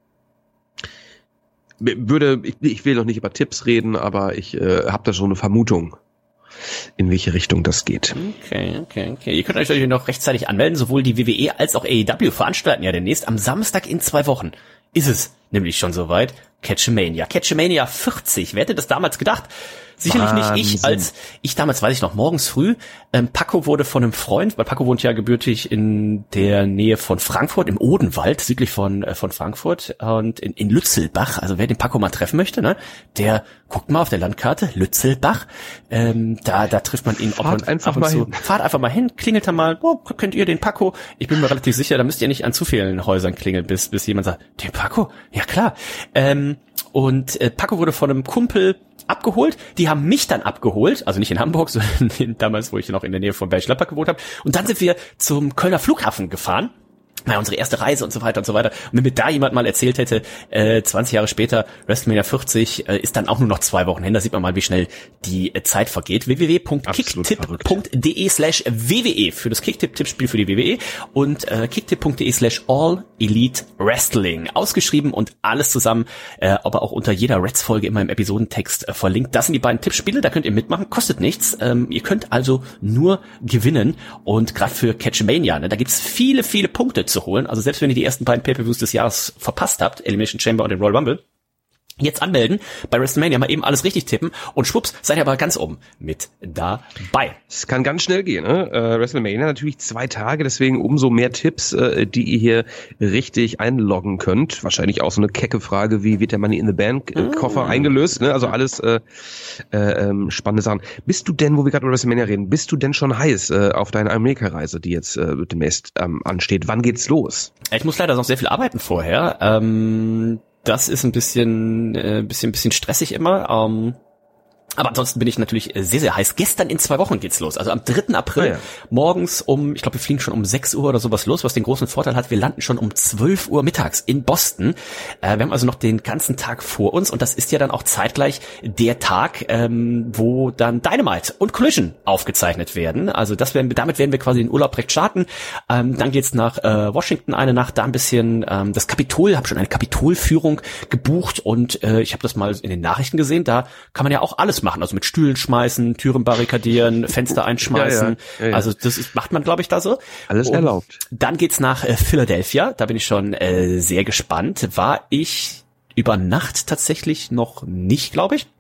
Speaker 8: würde, ich, ich will noch nicht über Tipps reden, aber ich äh, habe da schon eine Vermutung, in welche Richtung das geht.
Speaker 6: Okay, okay, okay. Ihr könnt euch natürlich noch rechtzeitig anmelden. Sowohl die W W E als auch A E W veranstalten ja demnächst. Am Samstag in zwei Wochen ist es nämlich schon soweit. Catchamania. Catchamania vierzig. Wer hätte das damals gedacht? Sicherlich Wahnsinn. Nicht ich, als ich damals, weiß ich noch, morgens früh, ähm, Paco wurde von einem Freund, weil Paco wohnt ja gebürtig in der Nähe von Frankfurt, im Odenwald, südlich von äh, von Frankfurt und in, in Lützelbach, also wer den Paco mal treffen möchte, ne, der guckt mal auf der Landkarte, Lützelbach, ähm, da da trifft man ihn ob
Speaker 8: Fahrt
Speaker 6: und,
Speaker 8: einfach
Speaker 6: ab und
Speaker 8: mal
Speaker 6: zu.
Speaker 8: hin.
Speaker 6: Fahrt einfach mal hin, klingelt da mal, oh, kennt ihr den Paco? Ich bin mir relativ sicher, da müsst ihr nicht an zu vielen Häusern klingeln, bis bis jemand sagt, den Paco? Ja klar. Ähm, und äh, Paco wurde von einem Kumpel abgeholt, die haben mich dann abgeholt, also nicht in Hamburg, sondern in, damals, wo ich noch in der Nähe von Bergisch-Gladbach gewohnt habe, und dann sind wir zum Kölner Flughafen gefahren, na, unsere erste Reise und so weiter und so weiter. Und wenn mir da jemand mal erzählt hätte, äh, zwanzig Jahre später, WrestleMania vierzig, äh, ist dann auch nur noch zwei Wochen hin, da sieht man mal, wie schnell die äh, Zeit vergeht. w w w punkt kicktipp punkt d e slash w w e für das Kicktipp-Tippspiel für die W W E und äh, kicktipp punkt d e slash all elite wrestling. Ausgeschrieben und alles zusammen, äh, aber auch unter jeder Reds-Folge immer im Episodentext äh, verlinkt. Das sind die beiden Tippspiele, da könnt ihr mitmachen, kostet nichts. Ähm, ihr könnt also nur gewinnen und gerade für Catchamania, ne, da gibt's viele, viele Punkte zu holen. Also selbst wenn ihr die ersten beiden Pay-Per-Views des Jahres verpasst habt, Elimination Chamber und den Royal Rumble, jetzt anmelden, bei WrestleMania mal eben alles richtig tippen und schwupps, seid ihr aber ganz oben mit dabei.
Speaker 8: Es kann ganz schnell gehen, ne? Äh, WrestleMania natürlich zwei Tage, deswegen umso mehr Tipps, äh, die ihr hier richtig einloggen könnt. Wahrscheinlich auch so eine kecke Frage, wie wird der Money in the Bank äh, Koffer mm. eingelöst, ne? Also alles äh, äh, ähm, spannende Sachen. Bist du denn, wo wir gerade über WrestleMania reden, bist du denn schon heiß äh, auf deine Amerika-Reise, die jetzt äh, demnächst ähm, ansteht? Wann geht's los?
Speaker 6: Ich muss leider noch sehr viel arbeiten vorher. Ähm Das ist ein bisschen, äh, bisschen, bisschen stressig immer. Ähm, aber ansonsten bin ich natürlich sehr, sehr heiß. Gestern in zwei Wochen geht's los. Also am dritten April ah, ja. morgens um, ich glaube, wir fliegen schon um sechs Uhr oder sowas los, was den großen Vorteil hat, wir landen schon um zwölf Uhr mittags in Boston. Äh, wir haben also noch den ganzen Tag vor uns und das ist ja dann auch zeitgleich der Tag, ähm, wo dann Dynamite und Collision aufgezeichnet werden. Also das werden, damit werden wir quasi den Urlaub direkt starten. Ähm, dann geht's nach äh, Washington eine Nacht, da ein bisschen ähm, das Kapitol, habe schon eine Kapitolführung gebucht und äh, ich habe das mal in den Nachrichten gesehen, da kann man ja auch alles machen, also mit Stühlen schmeißen, Türen barrikadieren, Fenster einschmeißen. Ja, ja, ja, ja. Also das ist, macht man, glaube ich, da so.
Speaker 8: Alles und erlaubt.
Speaker 6: Dann geht's nach äh, Philadelphia. Da bin ich schon äh, sehr gespannt. War ich über Nacht tatsächlich noch nicht, glaube ich.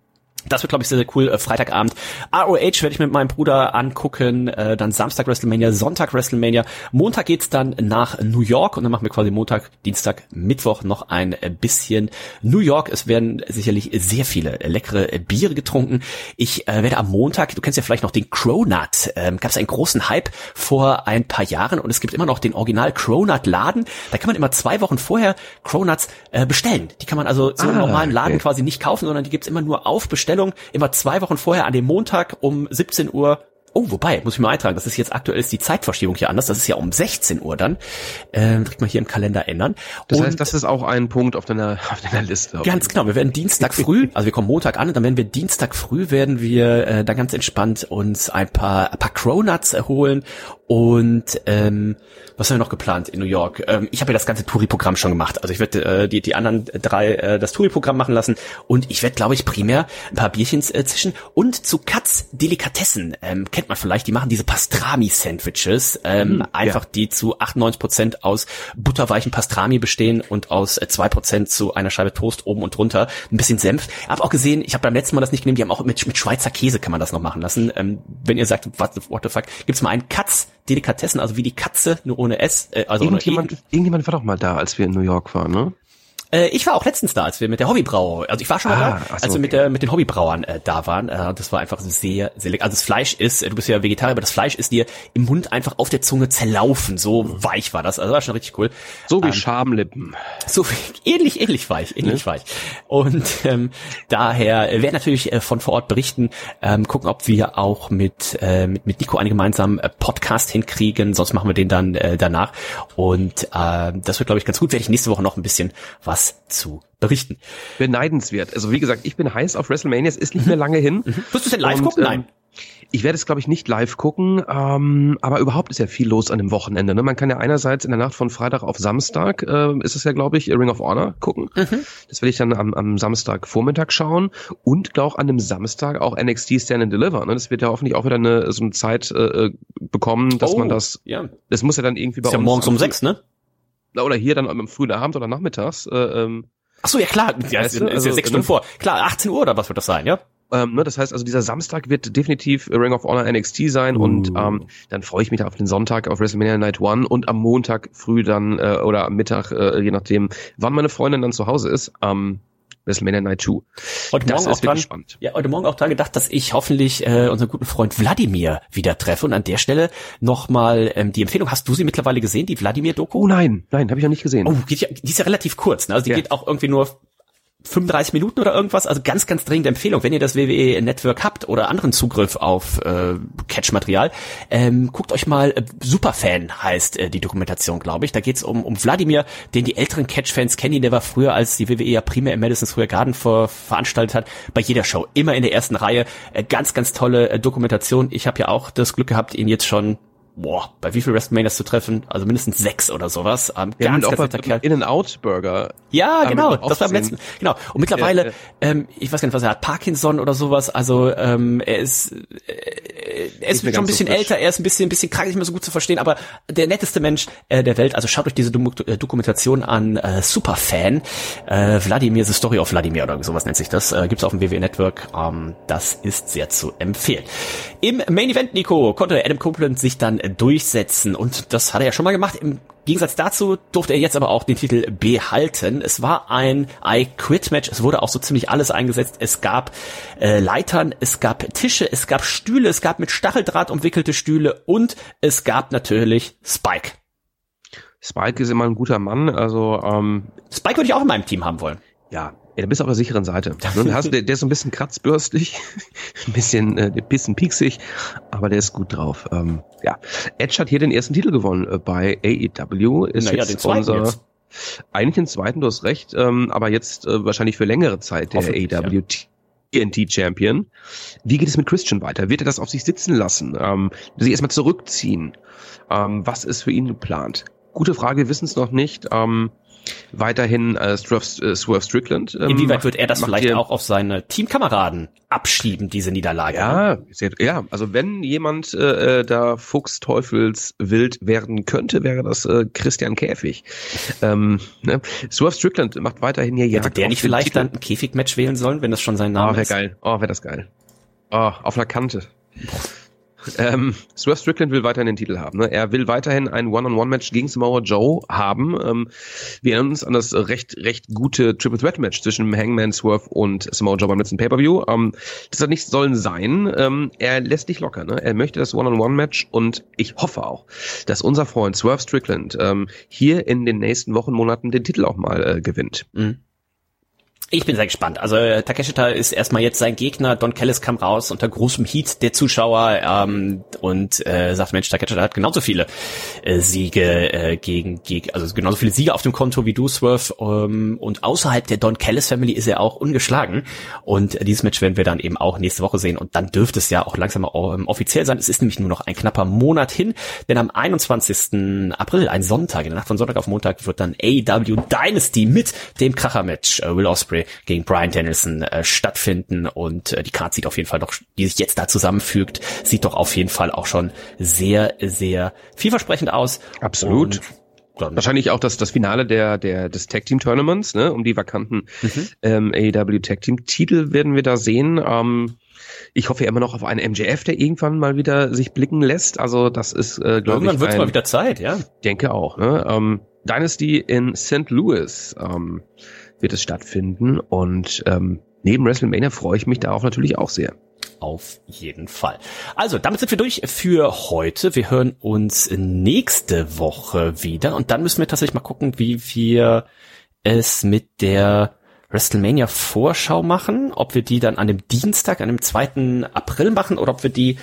Speaker 6: Das wird, glaube ich, sehr, sehr cool. Äh, Freitagabend R O H werde ich mit meinem Bruder angucken. Äh, dann Samstag WrestleMania, Sonntag WrestleMania. Montag geht's dann nach New York und dann machen wir quasi Montag, Dienstag, Mittwoch noch ein bisschen New York. Es werden sicherlich sehr viele leckere Biere getrunken. Ich äh, werde am Montag, du kennst ja vielleicht noch den Cronut, ähm, gab es einen großen Hype vor ein paar Jahren und es gibt immer noch den Original Cronut-Laden. Da kann man immer zwei Wochen vorher Cronuts äh, bestellen. Die kann man also so
Speaker 8: ah,
Speaker 6: im normalen Laden
Speaker 8: okay.
Speaker 6: quasi nicht kaufen, sondern die gibt's immer nur auf Bestellung. Immer zwei Wochen vorher an dem Montag um siebzehn Uhr. Oh, wobei, muss ich mal eintragen, das ist jetzt aktuell ist die Zeitverschiebung hier anders. Das ist ja um sechzehn Uhr dann. Ähm, direkt mal hier im Kalender ändern.
Speaker 8: Das
Speaker 6: und
Speaker 8: heißt, das ist auch ein Punkt auf deiner, auf deiner Liste.
Speaker 6: Ganz genau. Wir werden Dienstag früh, also wir kommen Montag an und dann werden wir Dienstag früh werden wir äh, dann ganz entspannt uns ein paar, ein paar Cronuts erholen und ähm, was haben wir noch geplant in New York? Ähm, ich habe ja das ganze Touri-Programm schon gemacht. Also ich werde äh, die die anderen drei äh, das Touri-Programm machen lassen und ich werde, glaube ich, primär ein paar Bierchens äh, zischen und zu Katz Delikatessen. Ähm, kennt man vielleicht, die machen diese Pastrami-Sandwiches, ähm, hm, einfach ja. die zu achtundneunzig Prozent aus butterweichen Pastrami bestehen und aus äh, zwei Prozent zu einer Scheibe Toast oben und drunter, ein bisschen Senf. Ich habe auch gesehen, ich habe beim letzten Mal das nicht genommen, die haben auch mit, mit Schweizer Käse kann man das noch machen lassen. Ähm, wenn ihr sagt, what the, what the fuck, gibt's mal einen Katz Delikatessen, also wie die Katze, nur ohne S. Äh, also
Speaker 8: irgendjemand,
Speaker 6: ohne e.
Speaker 8: irgendjemand war doch mal da, als wir in New York waren, ne?
Speaker 6: Äh, ich war auch letztens da, als wir mit der Hobbybrau, also ich war schon mal
Speaker 8: ah,
Speaker 6: da,
Speaker 8: so,
Speaker 6: als wir
Speaker 8: okay.
Speaker 6: mit der mit den Hobbybrauern äh, da waren. Äh, das war einfach sehr, sehr lecker. Also das Fleisch ist, äh, du bist ja Vegetarier, aber das Fleisch ist dir im Mund einfach auf der Zunge zerlaufen. So weich war das. Also das war schon richtig cool.
Speaker 8: So wie
Speaker 6: ähm,
Speaker 8: Schamlippen.
Speaker 6: So ähnlich, ähnlich weich, ähnlich ne? weich. Und ähm, daher äh, werden natürlich äh, von vor Ort berichten, ähm, gucken, ob wir auch mit äh, mit mit Nico einen gemeinsamen äh, Podcast hinkriegen. Sonst machen wir den dann äh, danach. Und äh, das wird, glaube ich, ganz gut. Werde ich nächste Woche noch ein bisschen was zu berichten.
Speaker 8: Beneidenswert. Also wie gesagt, ich bin heiß auf WrestleMania. Es ist nicht mehr lange hin.
Speaker 6: Mhm. Wirst du es denn live
Speaker 8: Und,
Speaker 6: gucken?
Speaker 8: Ähm,
Speaker 6: Nein.
Speaker 8: Ich werde es, glaube ich, nicht live gucken, ähm, aber überhaupt ist ja viel los an dem Wochenende. Ne? Man kann ja einerseits in der Nacht von Freitag auf Samstag, äh, ist es ja, glaube ich, Ring of Honor gucken. Mhm. Das werde ich dann am, am Samstagvormittag schauen und auch an dem Samstag auch N X T Stand and Deliver. Ne? Das wird ja hoffentlich auch wieder eine so eine Zeit äh, bekommen, dass
Speaker 6: oh,
Speaker 8: man das,
Speaker 6: ja.
Speaker 8: das muss ja dann irgendwie bei
Speaker 6: ist
Speaker 8: uns.
Speaker 6: Ja morgens um sechs, ne?
Speaker 8: Oder hier dann am frühen Abend oder nachmittags. Äh, ähm,
Speaker 6: Ach so, ja klar, ja, ist,
Speaker 8: du,
Speaker 6: ist
Speaker 8: also,
Speaker 6: ja sechs Stunden
Speaker 8: ne?
Speaker 6: vor. Klar, achtzehn Uhr oder was wird das sein, ja?
Speaker 8: Ähm, ne, das heißt also, dieser Samstag wird definitiv Ring of Honor N X T sein uh. und ähm, dann freue ich mich auf den Sonntag auf WrestleMania Night One und am Montag früh dann äh, oder am Mittag, äh, je nachdem, wann meine Freundin dann zu Hause ist, ähm, WrestleMania Night Two.
Speaker 6: Heute
Speaker 8: das
Speaker 6: Morgen
Speaker 8: ist
Speaker 6: auch dran,
Speaker 8: spannend.
Speaker 6: Ja, heute Morgen auch dran gedacht, dass ich hoffentlich äh, unseren guten Freund Wladimir wieder treffe und an der Stelle nochmal ähm, die Empfehlung, hast du sie mittlerweile gesehen, die Wladimir-Doku?
Speaker 8: Oh nein, nein, habe ich noch nicht gesehen.
Speaker 6: Oh, die, die ist ja relativ kurz, ne? Also die
Speaker 8: ja.
Speaker 6: geht auch irgendwie nur fünfunddreißig Minuten oder irgendwas, also ganz, ganz dringende Empfehlung, wenn ihr das W W E-Network habt oder anderen Zugriff auf äh, Catch-Material, ähm, guckt euch mal, äh, Superfan heißt äh, die Dokumentation, glaube ich, da geht's um um Wladimir, den die älteren Catch-Fans kennen, der war früher, als die W W E ja primär im Madison Square Garden ver veranstaltet hat, bei jeder Show, immer in der ersten Reihe, äh, ganz, ganz tolle äh, Dokumentation, ich habe ja auch das Glück gehabt, ihn jetzt schon boah, bei wie viel WrestleManias zu treffen? Also mindestens sechs oder sowas. Ähm,
Speaker 8: ja,
Speaker 6: ganz,
Speaker 8: ganz,
Speaker 6: ganz
Speaker 8: ganz In and Out Burger.
Speaker 6: Ja, genau. Das war am letzten. Genau. Und mittlerweile, ja, ja. Ähm, ich weiß gar nicht, was er hat, Parkinson oder sowas. Also ähm, er ist, äh, er ist schon ein bisschen so älter. Er ist ein bisschen, ein bisschen krank, nicht mehr so gut zu verstehen. Aber der netteste Mensch äh, der Welt. Also schaut euch diese Dok- Dokumentation an. Äh, Superfan. Äh, Wladimir, The Story of Wladimir oder sowas nennt sich das. Äh, gibt's auf dem W W E Network. Ähm, das ist sehr zu empfehlen. Im Main Event, Nico, konnte Adam Copeland sich dann durchsetzen und das hat er ja schon mal gemacht. Im Gegensatz dazu durfte er jetzt aber auch den Titel behalten. Es war ein I-Quit-Match. Es wurde auch so ziemlich alles eingesetzt. Es gab äh, Leitern, es gab Tische, es gab Stühle, es gab mit Stacheldraht umwickelte Stühle und es gab natürlich Spike.
Speaker 8: Spike ist immer ein guter Mann. Also ähm,
Speaker 6: Spike würde ich auch in meinem Team haben wollen.
Speaker 8: Ja, ja, du bist auf der sicheren Seite. Hast, der, der ist so ein bisschen kratzbürstig, ein bisschen, äh, ein bisschen pieksig, aber der ist gut drauf. Ähm, ja, Edge hat hier den ersten Titel gewonnen äh, bei A E W. Ist
Speaker 6: naja,
Speaker 8: jetzt
Speaker 6: den zweiten
Speaker 8: unser,
Speaker 6: jetzt.
Speaker 8: Eigentlich den zweiten, du hast recht, ähm, aber jetzt äh, wahrscheinlich für längere Zeit der A E W T N T Champion. Wie geht es mit Christian weiter? Wird er das auf sich sitzen lassen? Ähm, sich erstmal zurückziehen? Ähm, was ist für ihn geplant? Gute Frage, wir wissen es noch nicht. Ähm, weiterhin äh, Swerve, äh, Swerve Strickland. Ähm,
Speaker 6: Inwieweit wird er das vielleicht
Speaker 8: ihr,
Speaker 6: auch auf seine Teamkameraden abschieben, diese Niederlage?
Speaker 8: Ja, sehr, ja, also wenn jemand äh, da Fuchsteufelswild werden könnte, wäre das äh, Christian Käfig. ähm, ne? Swerve Strickland macht weiterhin hier Jagd.
Speaker 6: Hätte der nicht vielleicht Titel. Dann ein Käfigmatch wählen sollen, wenn das schon sein Name
Speaker 8: oh, wär
Speaker 6: ist?
Speaker 8: Geil. Oh, wäre das geil. Oh, auf einer Kante. Ähm, Swerve Strickland will weiterhin den Titel haben. Ne? Er will weiterhin ein One-on-One-Match gegen Samoa Joe haben. Ähm, wir erinnern uns an das recht recht gute Triple Threat Match zwischen Hangman, Swerve und Samoa Joe beim letzten Pay-Per-View. Ähm, das hat nicht sollen sein. Ähm, er lässt nicht locker. Ne? Er möchte das One-on-One-Match und ich hoffe auch, dass unser Freund Swerve Strickland ähm, hier in den nächsten Wochen, Monaten den Titel auch mal äh, gewinnt.
Speaker 6: Mhm. Ich bin sehr gespannt. Also äh, Takeshita ist erstmal jetzt sein Gegner. Don Callis kam raus unter großem Heat der Zuschauer ähm, und äh, sagt, Mensch, Takeshita hat genauso viele äh, Siege äh, gegen, gegen, also genauso viele Siege auf dem Konto wie du, Swerve. Ähm, und außerhalb der Don Callis Family ist er auch ungeschlagen. Und äh, dieses Match werden wir dann eben auch nächste Woche sehen. Und dann dürfte es ja auch langsam ähm, offiziell sein. Es ist nämlich nur noch ein knapper Monat hin, denn am einundzwanzigsten April, ein Sonntag, in der Nacht von Sonntag auf Montag, wird dann A E W Dynasty mit dem Kracher-Match äh, Will Ospreay gegen Bryan Danielson äh, stattfinden und äh, die Card sieht auf jeden Fall doch, die sich jetzt da zusammenfügt, sieht doch auf jeden Fall auch schon sehr, sehr vielversprechend aus.
Speaker 8: Absolut. Wahrscheinlich auch das, das Finale der, der, des Tag Team Tournaments, ne, um die vakanten mhm. ähm, A E W Tag Team Titel werden wir da sehen. Ähm, ich hoffe ja immer noch auf einen M J F, der irgendwann mal wieder sich blicken lässt. Also das ist, äh, glaube ich,
Speaker 6: irgendwann wird es mal wieder Zeit, ja.
Speaker 8: Denke auch. Ne? Ähm, Dynasty in Saint Louis. Ähm, wird es stattfinden und ähm, neben WrestleMania freue ich mich darauf natürlich auch sehr.
Speaker 6: Auf jeden Fall. Also, damit sind wir durch für heute. Wir hören uns nächste Woche wieder und dann müssen wir tatsächlich mal gucken, wie wir es mit der WrestleMania-Vorschau machen, ob wir die dann an dem Dienstag, an dem zweiten April machen oder ob wir die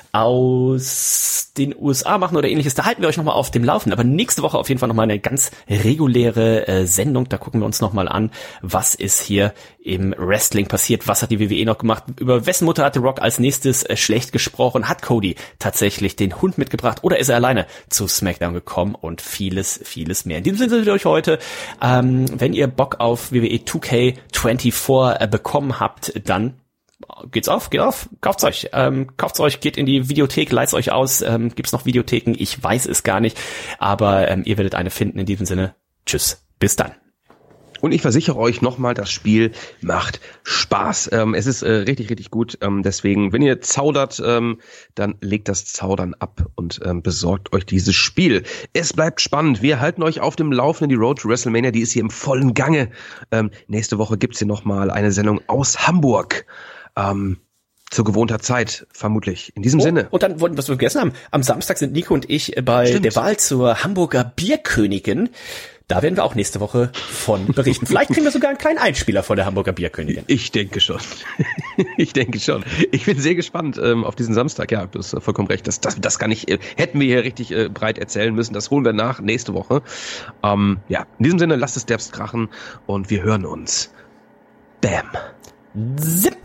Speaker 6: aus den U S A machen oder ähnliches, da halten wir euch nochmal auf dem Laufenden. Aber nächste Woche auf jeden Fall nochmal eine ganz reguläre äh, Sendung. Da gucken wir uns nochmal an, was ist hier im Wrestling passiert, was hat die W W E noch gemacht, über wessen Mutter hat The Rock als nächstes äh, schlecht gesprochen, hat Cody tatsächlich den Hund mitgebracht oder ist er alleine zu SmackDown gekommen und vieles, vieles mehr. In diesem Sinne sind wir euch heute, ähm, wenn ihr Bock auf W W E zwei K vierundzwanzig äh, bekommen habt, dann geht's auf, geht auf, kauft's euch, ähm, kauft's euch, geht in die Videothek, leit's euch aus, ähm, gibt's noch Videotheken, ich weiß es gar nicht, aber ähm, ihr werdet eine finden. In diesem Sinne, tschüss, bis dann.
Speaker 8: Und ich versichere euch nochmal, das Spiel macht Spaß. Ähm, es ist äh, richtig, richtig gut. Ähm, deswegen, wenn ihr zaudert, ähm, dann legt das Zaudern ab und ähm, besorgt euch dieses Spiel. Es bleibt spannend. Wir halten euch auf dem Laufenden. Die Road to WrestleMania, die ist hier im vollen Gange. Ähm, nächste Woche gibt's hier nochmal eine Sendung aus Hamburg. Ähm, zu gewohnter Zeit, vermutlich. In diesem
Speaker 6: oh,
Speaker 8: Sinne.
Speaker 6: Und dann wollten wir was wir vergessen haben. Am Samstag sind Nico und ich bei Stimmt. der Wahl zur Hamburger Bierkönigin. Da werden wir auch nächste Woche von berichten. Vielleicht kriegen wir sogar einen kleinen Einspieler von der Hamburger Bierkönigin.
Speaker 8: Ich denke schon. Ich denke schon. Ich bin sehr gespannt ähm, auf diesen Samstag. Ja, du hast vollkommen recht. Das, das, das kann ich, äh, hätten wir hier richtig äh, breit erzählen müssen. Das holen wir nach nächste Woche. Ähm, ja, in diesem Sinne, lasst es derbst krachen und wir hören uns. Bam.
Speaker 6: Zip.